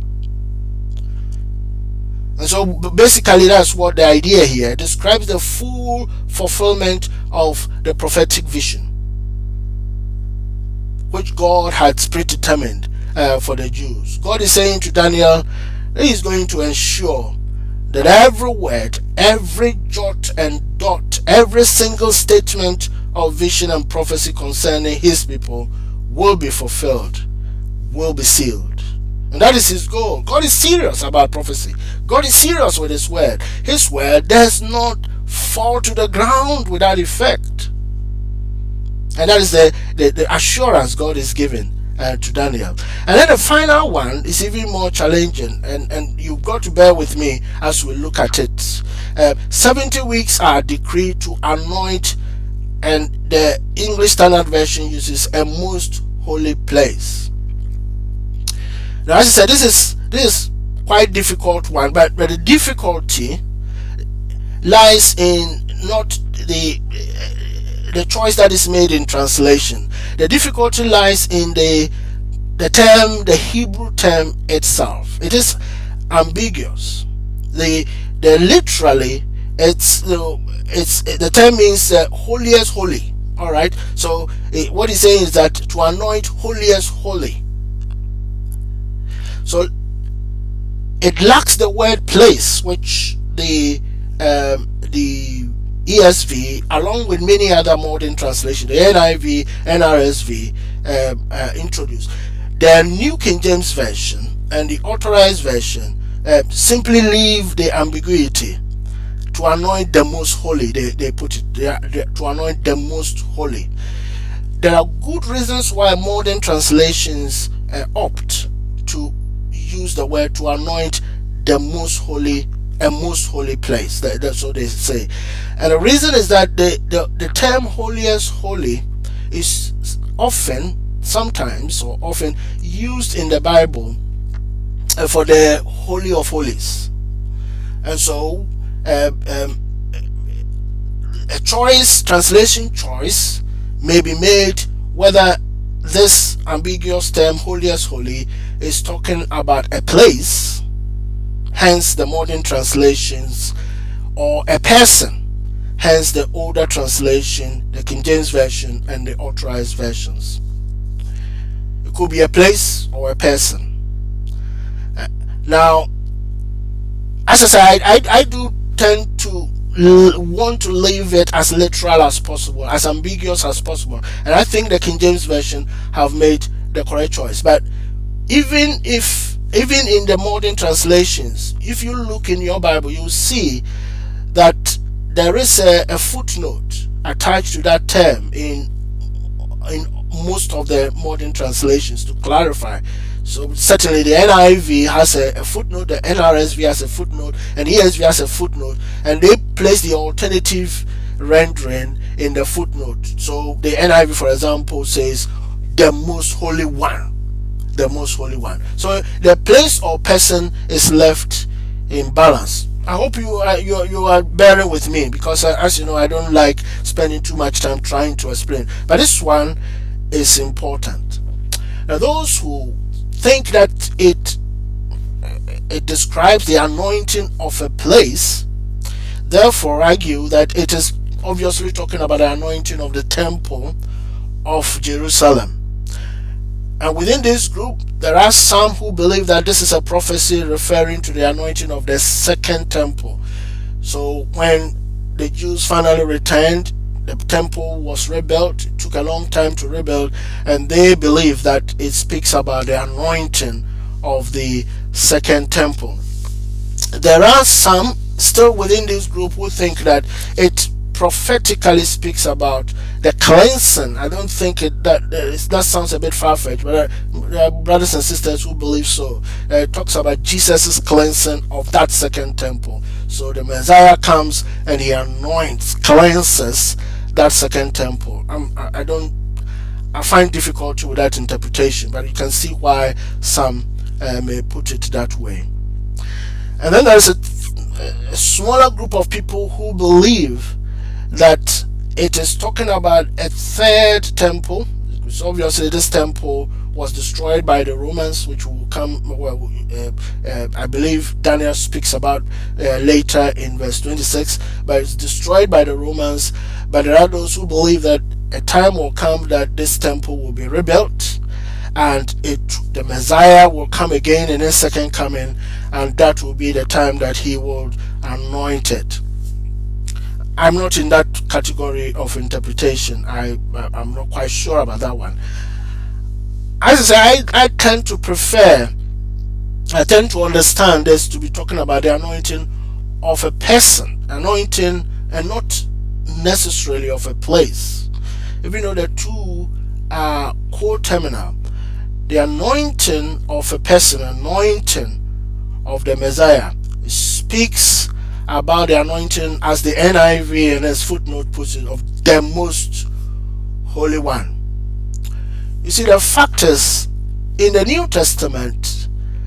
And so basically that's what the idea here describes, the full fulfillment of the prophetic vision which God had predetermined for the Jews. God is saying to Daniel that He is going to ensure that every word, every jot and dot, every single statement of vision and prophecy concerning His people will be fulfilled, will be sealed. And that is His goal. God is serious about prophecy. God is serious with His word. His word does not fall to the ground without effect. And that is the assurance God is giving to Daniel. And then the final one is even more challenging, and you've got to bear with me as we look at it. 70 weeks are decreed to anoint, and the English Standard Version uses a most holy place. Now, as I said, this is quite difficult one, but the difficulty lies in not the choice that is made in translation. The difficulty lies in the Hebrew term itself. It is ambiguous. The literally, the term means holiest holy. All right. So what he's saying is that to anoint holiest holy. So it lacks the word place, which the ESV, along with many other modern translations, the NIV, NRSV, introduced. The New King James Version and the Authorized Version simply leave the ambiguity to anoint the most holy. They put it to anoint the most holy. There are good reasons why modern translations opt to use the word to anoint the most holy, a most holy place. That's what they say. And the reason is that the term holiest holy is sometimes used in the Bible for the Holy of Holies. And so a translation choice may be made whether this ambiguous term holiest holy is talking about a place, hence the modern translations, or a person, hence the older translation, the King James Version and the Authorized Versions. It could be a place or a person. Now, as I said, I do tend to want to leave it as literal as possible, as ambiguous as possible, and I think the King James Version have made the correct choice. But even in the modern translations, if you look in your Bible, you'll see that there is a footnote attached to that term in most of the modern translations to clarify. So certainly the NIV has a footnote, the NRSV has a footnote, and ESV has a footnote, and they place the alternative rendering in the footnote. So the NIV, for example, says the most holy one, the most holy one. So the place or person is left in balance. I hope you are bearing with me, because as you know, I don't like spending too much time trying to explain, but this one is important. Now, those who think that it describes the anointing of a place, therefore argue that it is obviously talking about the anointing of the temple of Jerusalem. And within this group, there are some who believe that this is a prophecy referring to the anointing of the second temple. So when the Jews finally returned, the temple was rebuilt. It took a long time to rebuild, and they believe that it speaks about the anointing of the second temple. There are some still within this group who think that it prophetically speaks about the cleansing. I don't think that sounds a bit far-fetched, but there are brothers and sisters who believe so. It talks about Jesus' cleansing of that second temple. So the Messiah comes and he anoints, cleanses that second temple. I find difficulty with that interpretation, but you can see why some may put it that way. And then there's a smaller group of people who believe that it is talking about a third temple. So obviously this temple was destroyed by the Romans, which will come, I believe Daniel speaks about later in verse 26, but it's destroyed by the Romans. But there are those who believe that a time will come that this temple will be rebuilt, and the Messiah will come again in his second coming, and that will be the time that he will anoint it. I'm not in that category of interpretation. I'm not quite sure about that one. As I say, I tend to understand this to be talking about the anointing of a person, anointing, and not necessarily of a place. Even though the two are co-terminal, the anointing of a person, anointing of the Messiah, speaks about the anointing, as the NIV and its footnote puts it, of the most holy one. You see, the fact is, in the New Testament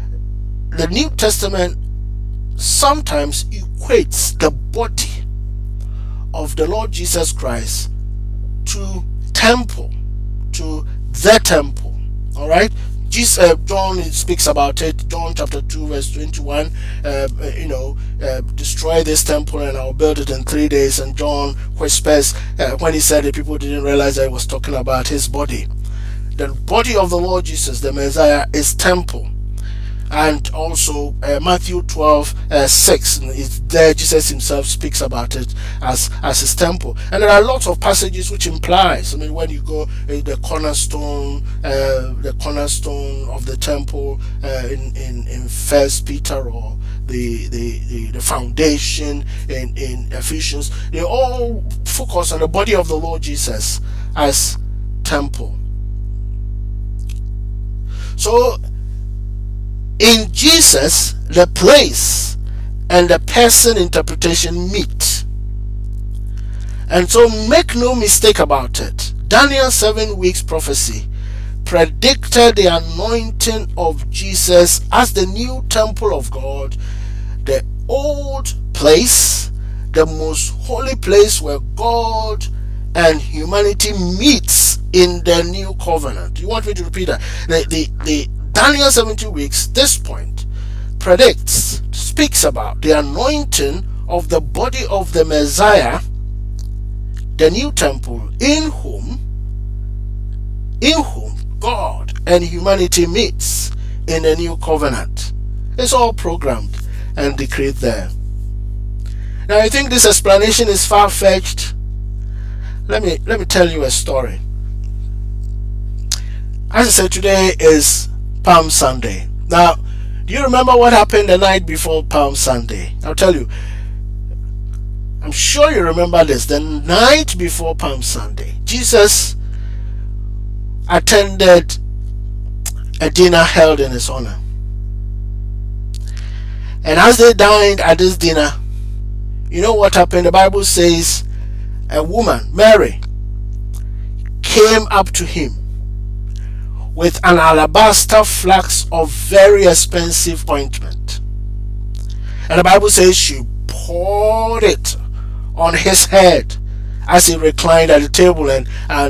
sometimes equates the body of the Lord Jesus Christ to temple, to the temple. All right, John speaks about it. John chapter 2 verse 21. Destroy this temple and I'll build it in 3 days. And John whispers when he said it, people didn't realize that he was talking about his body. The body of the Lord Jesus, the Messiah, is temple. And also Matthew 12:6 is there. Jesus himself speaks about it as his temple. And there are lots of passages which implies, when you go the cornerstone of the temple in First Peter, or the foundation in Ephesians, they all focus on the body of the Lord Jesus as temple. So in Jesus, the place and the person interpretation meet. And so make no mistake about it, Daniel's 7 weeks prophecy predicted the anointing of Jesus as the new temple of God, the old place, the most holy place where God and humanity meets in the new covenant. You want me to repeat that? The Daniel 70 weeks, this point predicts, speaks about the anointing of the body of the Messiah, the new temple, in whom God and humanity meets in a new covenant. It's all programmed and decreed there. Now, I think this explanation is far-fetched. Let me tell you a story. As I said, today is Palm Sunday. Now, do you remember what happened the night before Palm Sunday? I'll tell you. I'm sure you remember this. The night before Palm Sunday, Jesus attended a dinner held in his honor. And as they dined at this dinner, you know what happened? The Bible says a woman, Mary, came up to him with an alabaster flask of very expensive ointment. And the Bible says she poured it on his head as he reclined at the table, and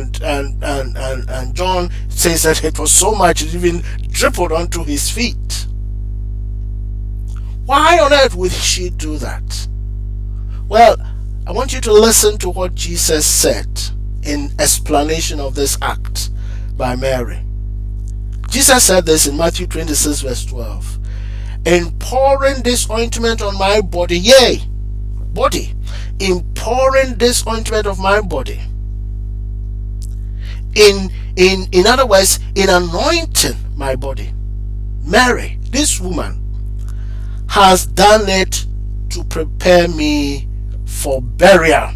John says that it was so much it even dribbled onto his feet. Why on earth would she do that? Well, I want you to listen to what Jesus said in explanation of this act by Mary. Jesus said this in Matthew 26 verse 12. In pouring this ointment on my body, in pouring this ointment of my body, in other words, in anointing my body, Mary, this woman, has done it to prepare me for burial.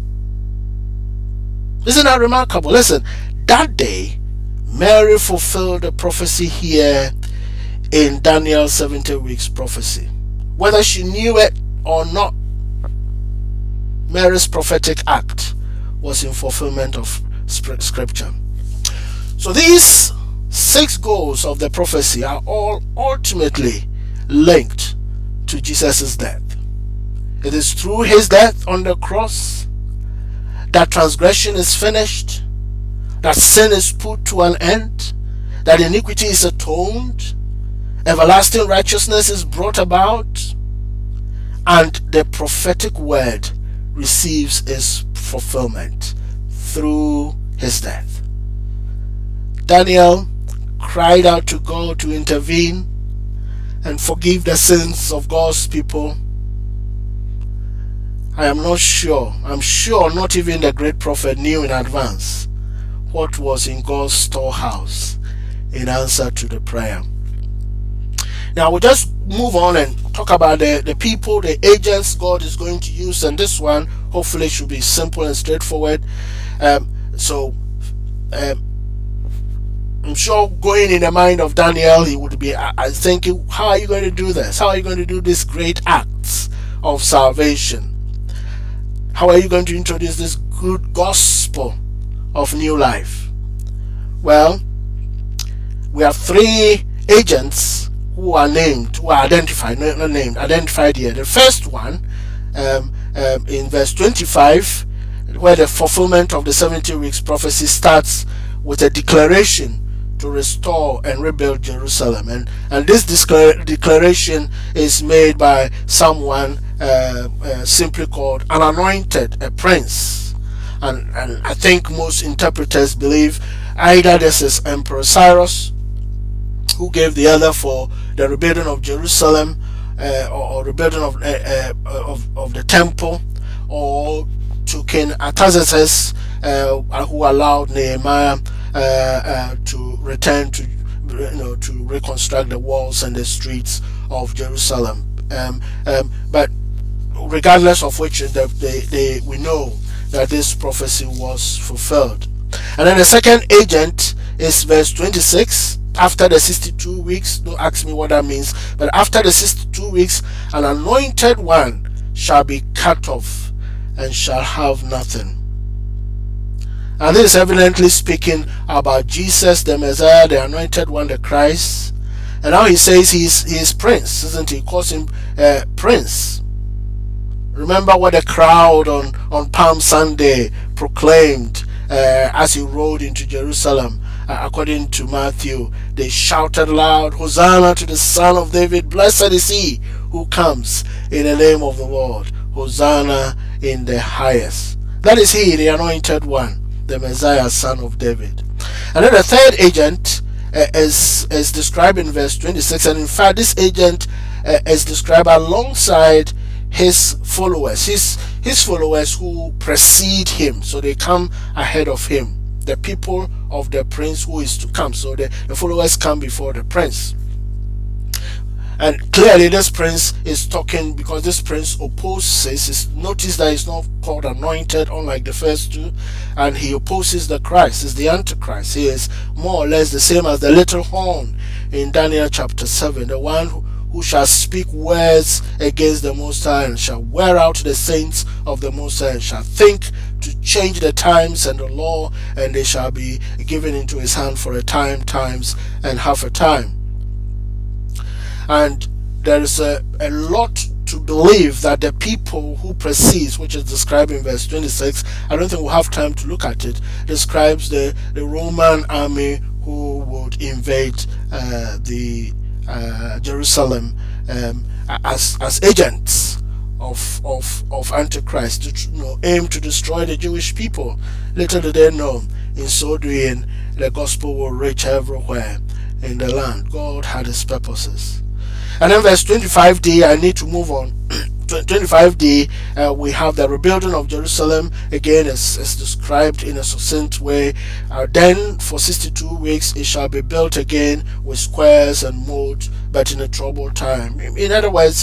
Isn't that remarkable? Listen, that day Mary fulfilled the prophecy here in Daniel's 70 weeks prophecy. Whether she knew it or not, Mary's prophetic act was in fulfillment of scripture. So these 6 goals of the prophecy are all ultimately linked to Jesus' death. It is through his death on the cross that transgression is finished, that sin is put to an end, that iniquity is atoned, everlasting righteousness is brought about, and the prophetic word receives its fulfillment through his death. Daniel cried out to God to intervene and forgive the sins of God's people. I'm sure not even the great prophet knew in advance what was in God's storehouse in answer to the prayer. Now we'll just move on and talk about the people, the agents God is going to use, and this one hopefully should be simple and straightforward. I'm sure going in the mind of Daniel, he would be thinking, how are you going to do this? How are you going to do these great acts of salvation? How are you going to introduce this good gospel of new life? Well, we have 3 agents who are named, who are identified, not named, identified here. The first one, in verse 25, where the fulfillment of the 70 weeks prophecy starts with a declaration to restore and rebuild Jerusalem, and this declaration is made by someone simply called an anointed, a prince, and I think most interpreters believe either this is Emperor Cyrus, who gave the order for the rebuilding of Jerusalem, or rebuilding of the temple, or to King Artaxerxes, who allowed Nehemiah to return to reconstruct the walls and the streets of Jerusalem. But regardless of which, we know that this prophecy was fulfilled. And then the second agent is verse 26. After the 62 weeks, don't ask me what that means, but after the 62 weeks, an anointed one shall be cut off and shall have nothing. And this is evidently speaking about Jesus, the Messiah, the anointed one, the Christ. And now he says he is prince, isn't he? He calls him prince. Remember what the crowd on Palm Sunday proclaimed as he rode into Jerusalem. According to Matthew, they shouted loud, Hosanna to the Son of David. Blessed is he who comes in the name of the Lord. Hosanna in the highest. That is he, the anointed one, the Messiah, son of David. And then the third agent is described in verse 26, and in fact this agent is described alongside his followers, his followers who precede him, so they come ahead of him, the people of the prince who is to come. So the followers come before the prince. And clearly this prince is talking because this prince opposes, notice that he's not called anointed unlike the first two, and he opposes the Christ. Is the Antichrist. He is more or less the same as the little horn in Daniel chapter 7, the one who shall speak words against the Most High, and shall wear out the saints of the Most High, and shall think to change the times and the law, and they shall be given into his hand for a time, times, and half a time. And there is a lot to believe that the people who precedes, which is described in verse 26, I don't think we'll have time to look at it, describes the Roman army who would invade Jerusalem as agents of Antichrist to aim to destroy the Jewish people. Little did they know, in so doing, the gospel will reach everywhere in the land. God had his purposes. And then verse 25d, I need to move on. 25d, we have the rebuilding of Jerusalem. Again, is described in a succinct way. Then for 62 weeks it shall be built again with squares and moat, but in a troubled time. In other words,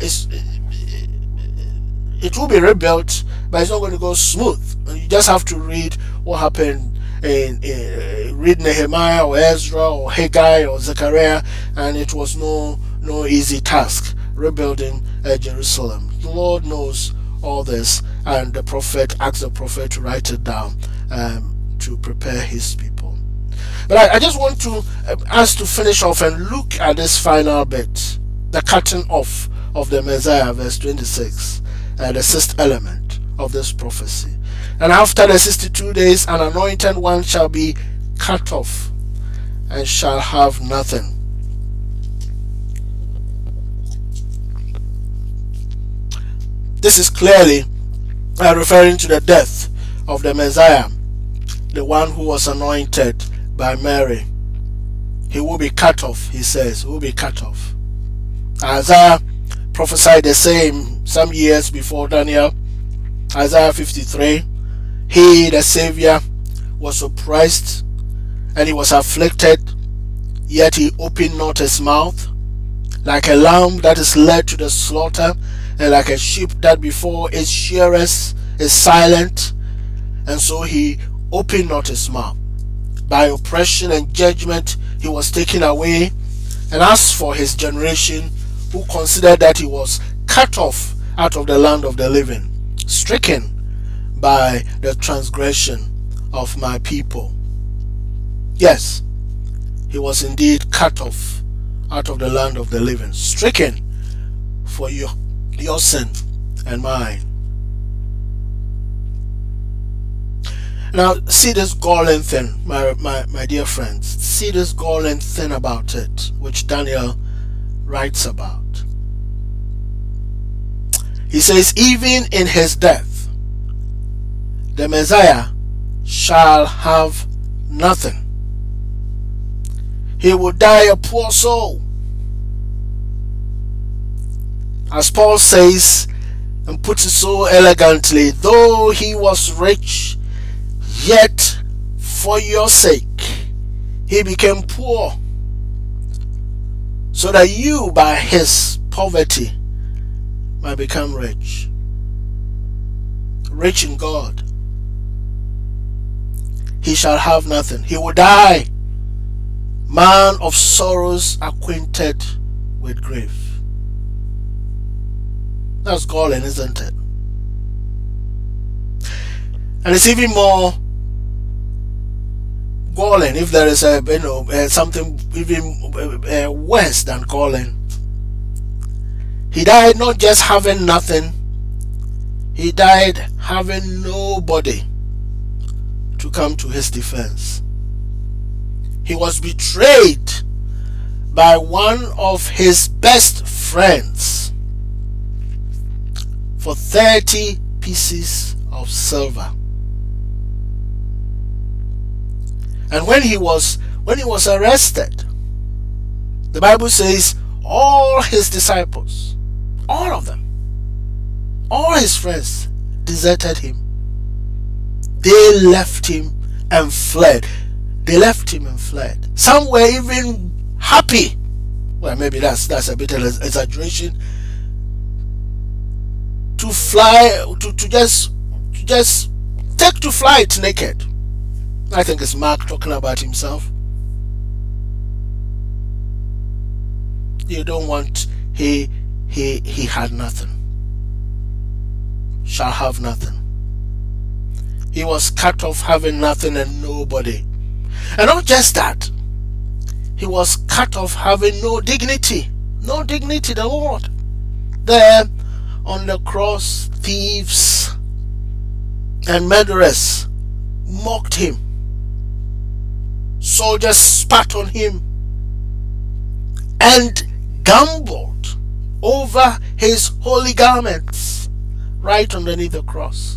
it will be rebuilt, but it's not going to go smooth. You just have to read what happened read Nehemiah or Ezra or Haggai or Zechariah, and it was no easy task rebuilding Jerusalem. The Lord knows all this, and the prophet asked the prophet to write it down to prepare his people. But I just want to us to finish off and look at this final bit, the cutting off of the Messiah, verse 26, the sixth element of this prophecy. And after the 62 days, an anointed one shall be cut off and shall have nothing. This is clearly referring to the death of the Messiah, the one who was anointed by Mary. He will be cut off, he says, will be cut off. Isaiah prophesied the same some years before Daniel. Isaiah 53, he, the Savior, was oppressed and he was afflicted, yet he opened not his mouth, like a lamb that is led to the slaughter, and like a sheep that before its shearers is silent, and so he opened not his mouth. By oppression and judgment he was taken away. And as for his generation, who considered that he was cut off out of the land of the living, stricken by the transgression of my people. Yes, he was indeed cut off out of the land of the living, stricken for your sin and mine. Now see this galling thing, my dear friends. See this galling thing about it, which Daniel writes about. He says, even in his death, the Messiah shall have nothing. He will die a poor soul. As Paul says and puts it so elegantly, though he was rich, yet for your sake he became poor, so that you by his poverty might become rich. Rich in God. He shall have nothing. He will die, man of sorrows, acquainted with grief. That's galling, isn't it? And it's even more galling if there is something even worse than galling. He died not just having nothing, he died having nobody to come to his defense. He was betrayed by one of his best friends. for 30 pieces of silver. And when he was arrested, the Bible says all his disciples, all of them, all his friends deserted him. They left him and fled. Some were even happy. Well, maybe that's a bit of an exaggeration. To fly, to just take to flight naked. I think it's Mark talking about himself. You don't want he had nothing, shall have nothing. He was cut off having nothing and nobody. And not just that, he was cut off having no dignity. No dignity, the Lord. There on the cross, thieves and murderers mocked him. Soldiers spat on him and gambled over his holy garments right underneath the cross.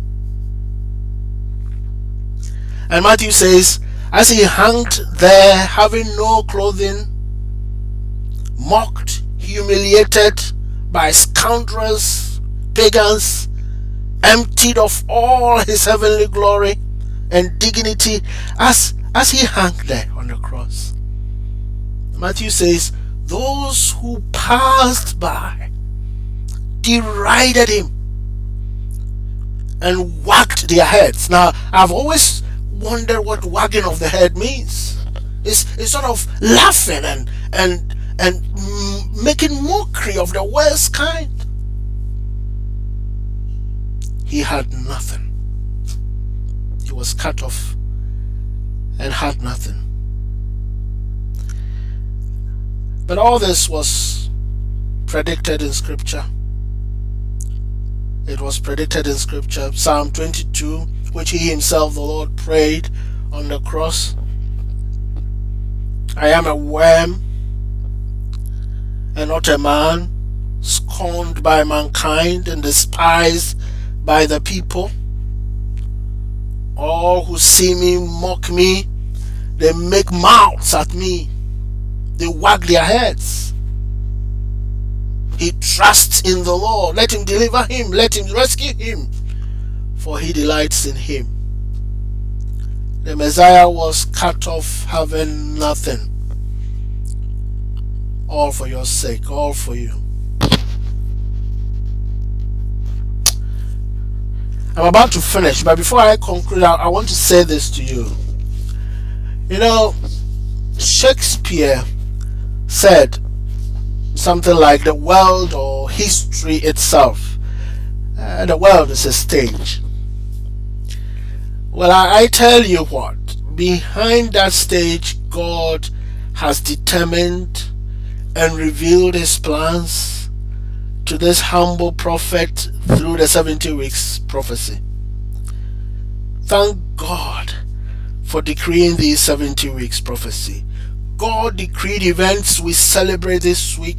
And Matthew says, as he hung there having no clothing, mocked, humiliated by scoundrels, pagans, emptied of all his heavenly glory and dignity, as he hung there on the cross, Matthew says, those who passed by derided him and wagged their heads. Now, I've always wondered what wagging of the head means. It's sort of laughing and making mockery of the worst kind. He had nothing. He was cut off and had nothing. But all this was predicted in Scripture. It was predicted in Scripture. Psalm 22, which he himself, the Lord, prayed on the cross. I am a worm and not a man, scorned by mankind and despised by the people. All who see me mock me. They make mouths at me. They wag their heads. He trusts in the Lord. Let him deliver him. Let him rescue him, for he delights in him. The Messiah was cut off having nothing. All for your sake. All for you. I'm about to finish, but before I conclude, I want to say this to you. You know, Shakespeare said something like the world or history itself. The world is a stage. Well, I tell you what, behind that stage, God has determined and revealed his plans to this humble prophet through the 70 weeks prophecy. Thank God for decreeing these 70 weeks prophecy. God decreed events we celebrate this week.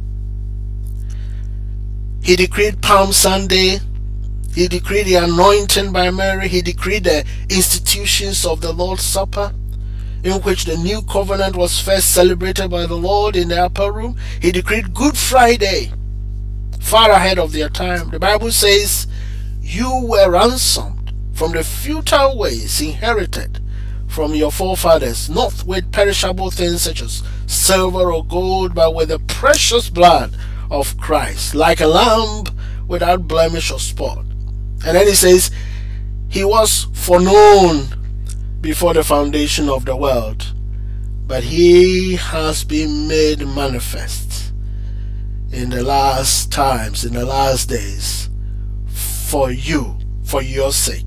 He decreed Palm Sunday. He decreed the anointing by Mary. He decreed the institutions of the Lord's Supper, in which the new covenant was first celebrated by the Lord in the upper room. He decreed Good Friday, far ahead of their time. The Bible says, you were ransomed from the futile ways inherited from your forefathers, not with perishable things such as silver or gold, but with the precious blood of Christ, like a lamb without blemish or spot. And then he says, he was foreknown before the foundation of the world, but he has been made manifest in the last times, in the last days, for you, for your sake.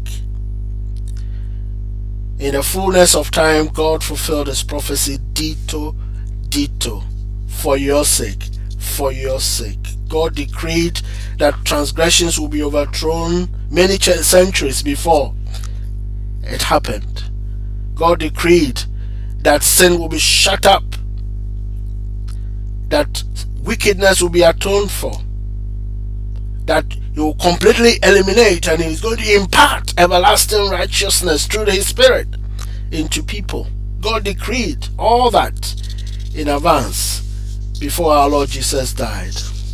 In the fullness of time, God fulfilled his prophecy, dito, for your sake, for your sake. God decreed that transgressions will be overthrown many centuries before it happened. God decreed that sin will be shut up, that wickedness will be atoned for, that he will completely eliminate, and he is going to impart everlasting righteousness through his Spirit into people. God decreed all that in advance before our Lord Jesus died.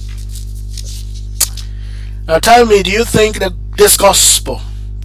Now tell me, do you think that this gospel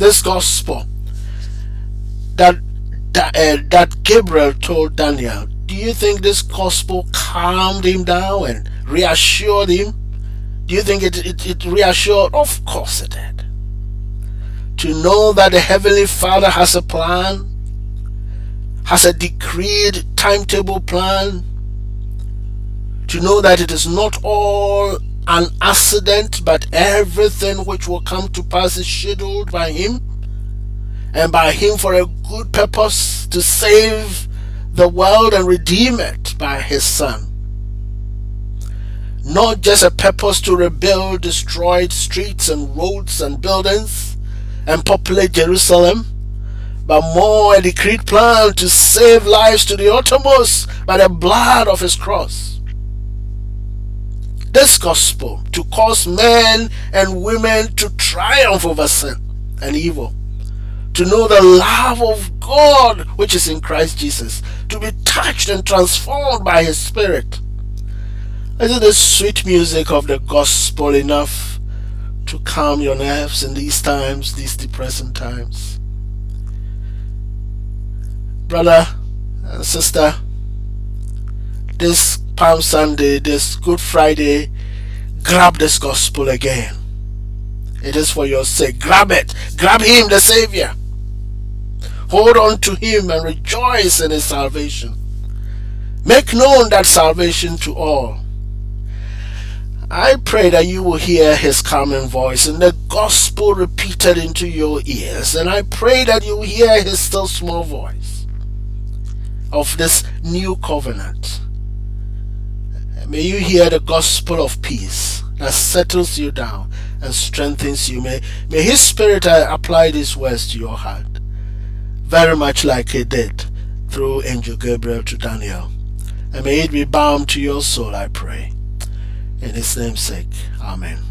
that Gabriel told Daniel, do you think this gospel calmed him down and reassured him? Do you think it reassured? Of course it did. To know that the Heavenly Father has a plan, has a decreed timetable plan, to know that it is not all an accident, but everything which will come to pass is scheduled by Him, and by Him for a good purpose, to save the world and redeem it by His Son. Not just a purpose to rebuild destroyed streets and roads and buildings and populate Jerusalem, but more a decreed plan to save lives to the uttermost by the blood of His cross. This gospel to cause men and women to triumph over sin and evil, to know the love of God which is in Christ Jesus, to be touched and transformed by His Spirit. Isn't the sweet music of the gospel enough to calm your nerves in these times, these depressing times? Brother and sister, this Palm Sunday, this Good Friday, grab this gospel again. It is for your sake. Grab it. Grab Him, the Savior. Hold on to Him and rejoice in His salvation. Make known that salvation to all. I pray that you will hear His calming voice and the gospel repeated into your ears. And I pray that you will hear His still small voice of this new covenant. May you hear the gospel of peace that settles you down and strengthens you. May His Spirit apply these words to your heart, very much like He did through Angel Gabriel to Daniel. And may it be balm to your soul, I pray. In His name's sake, Amen.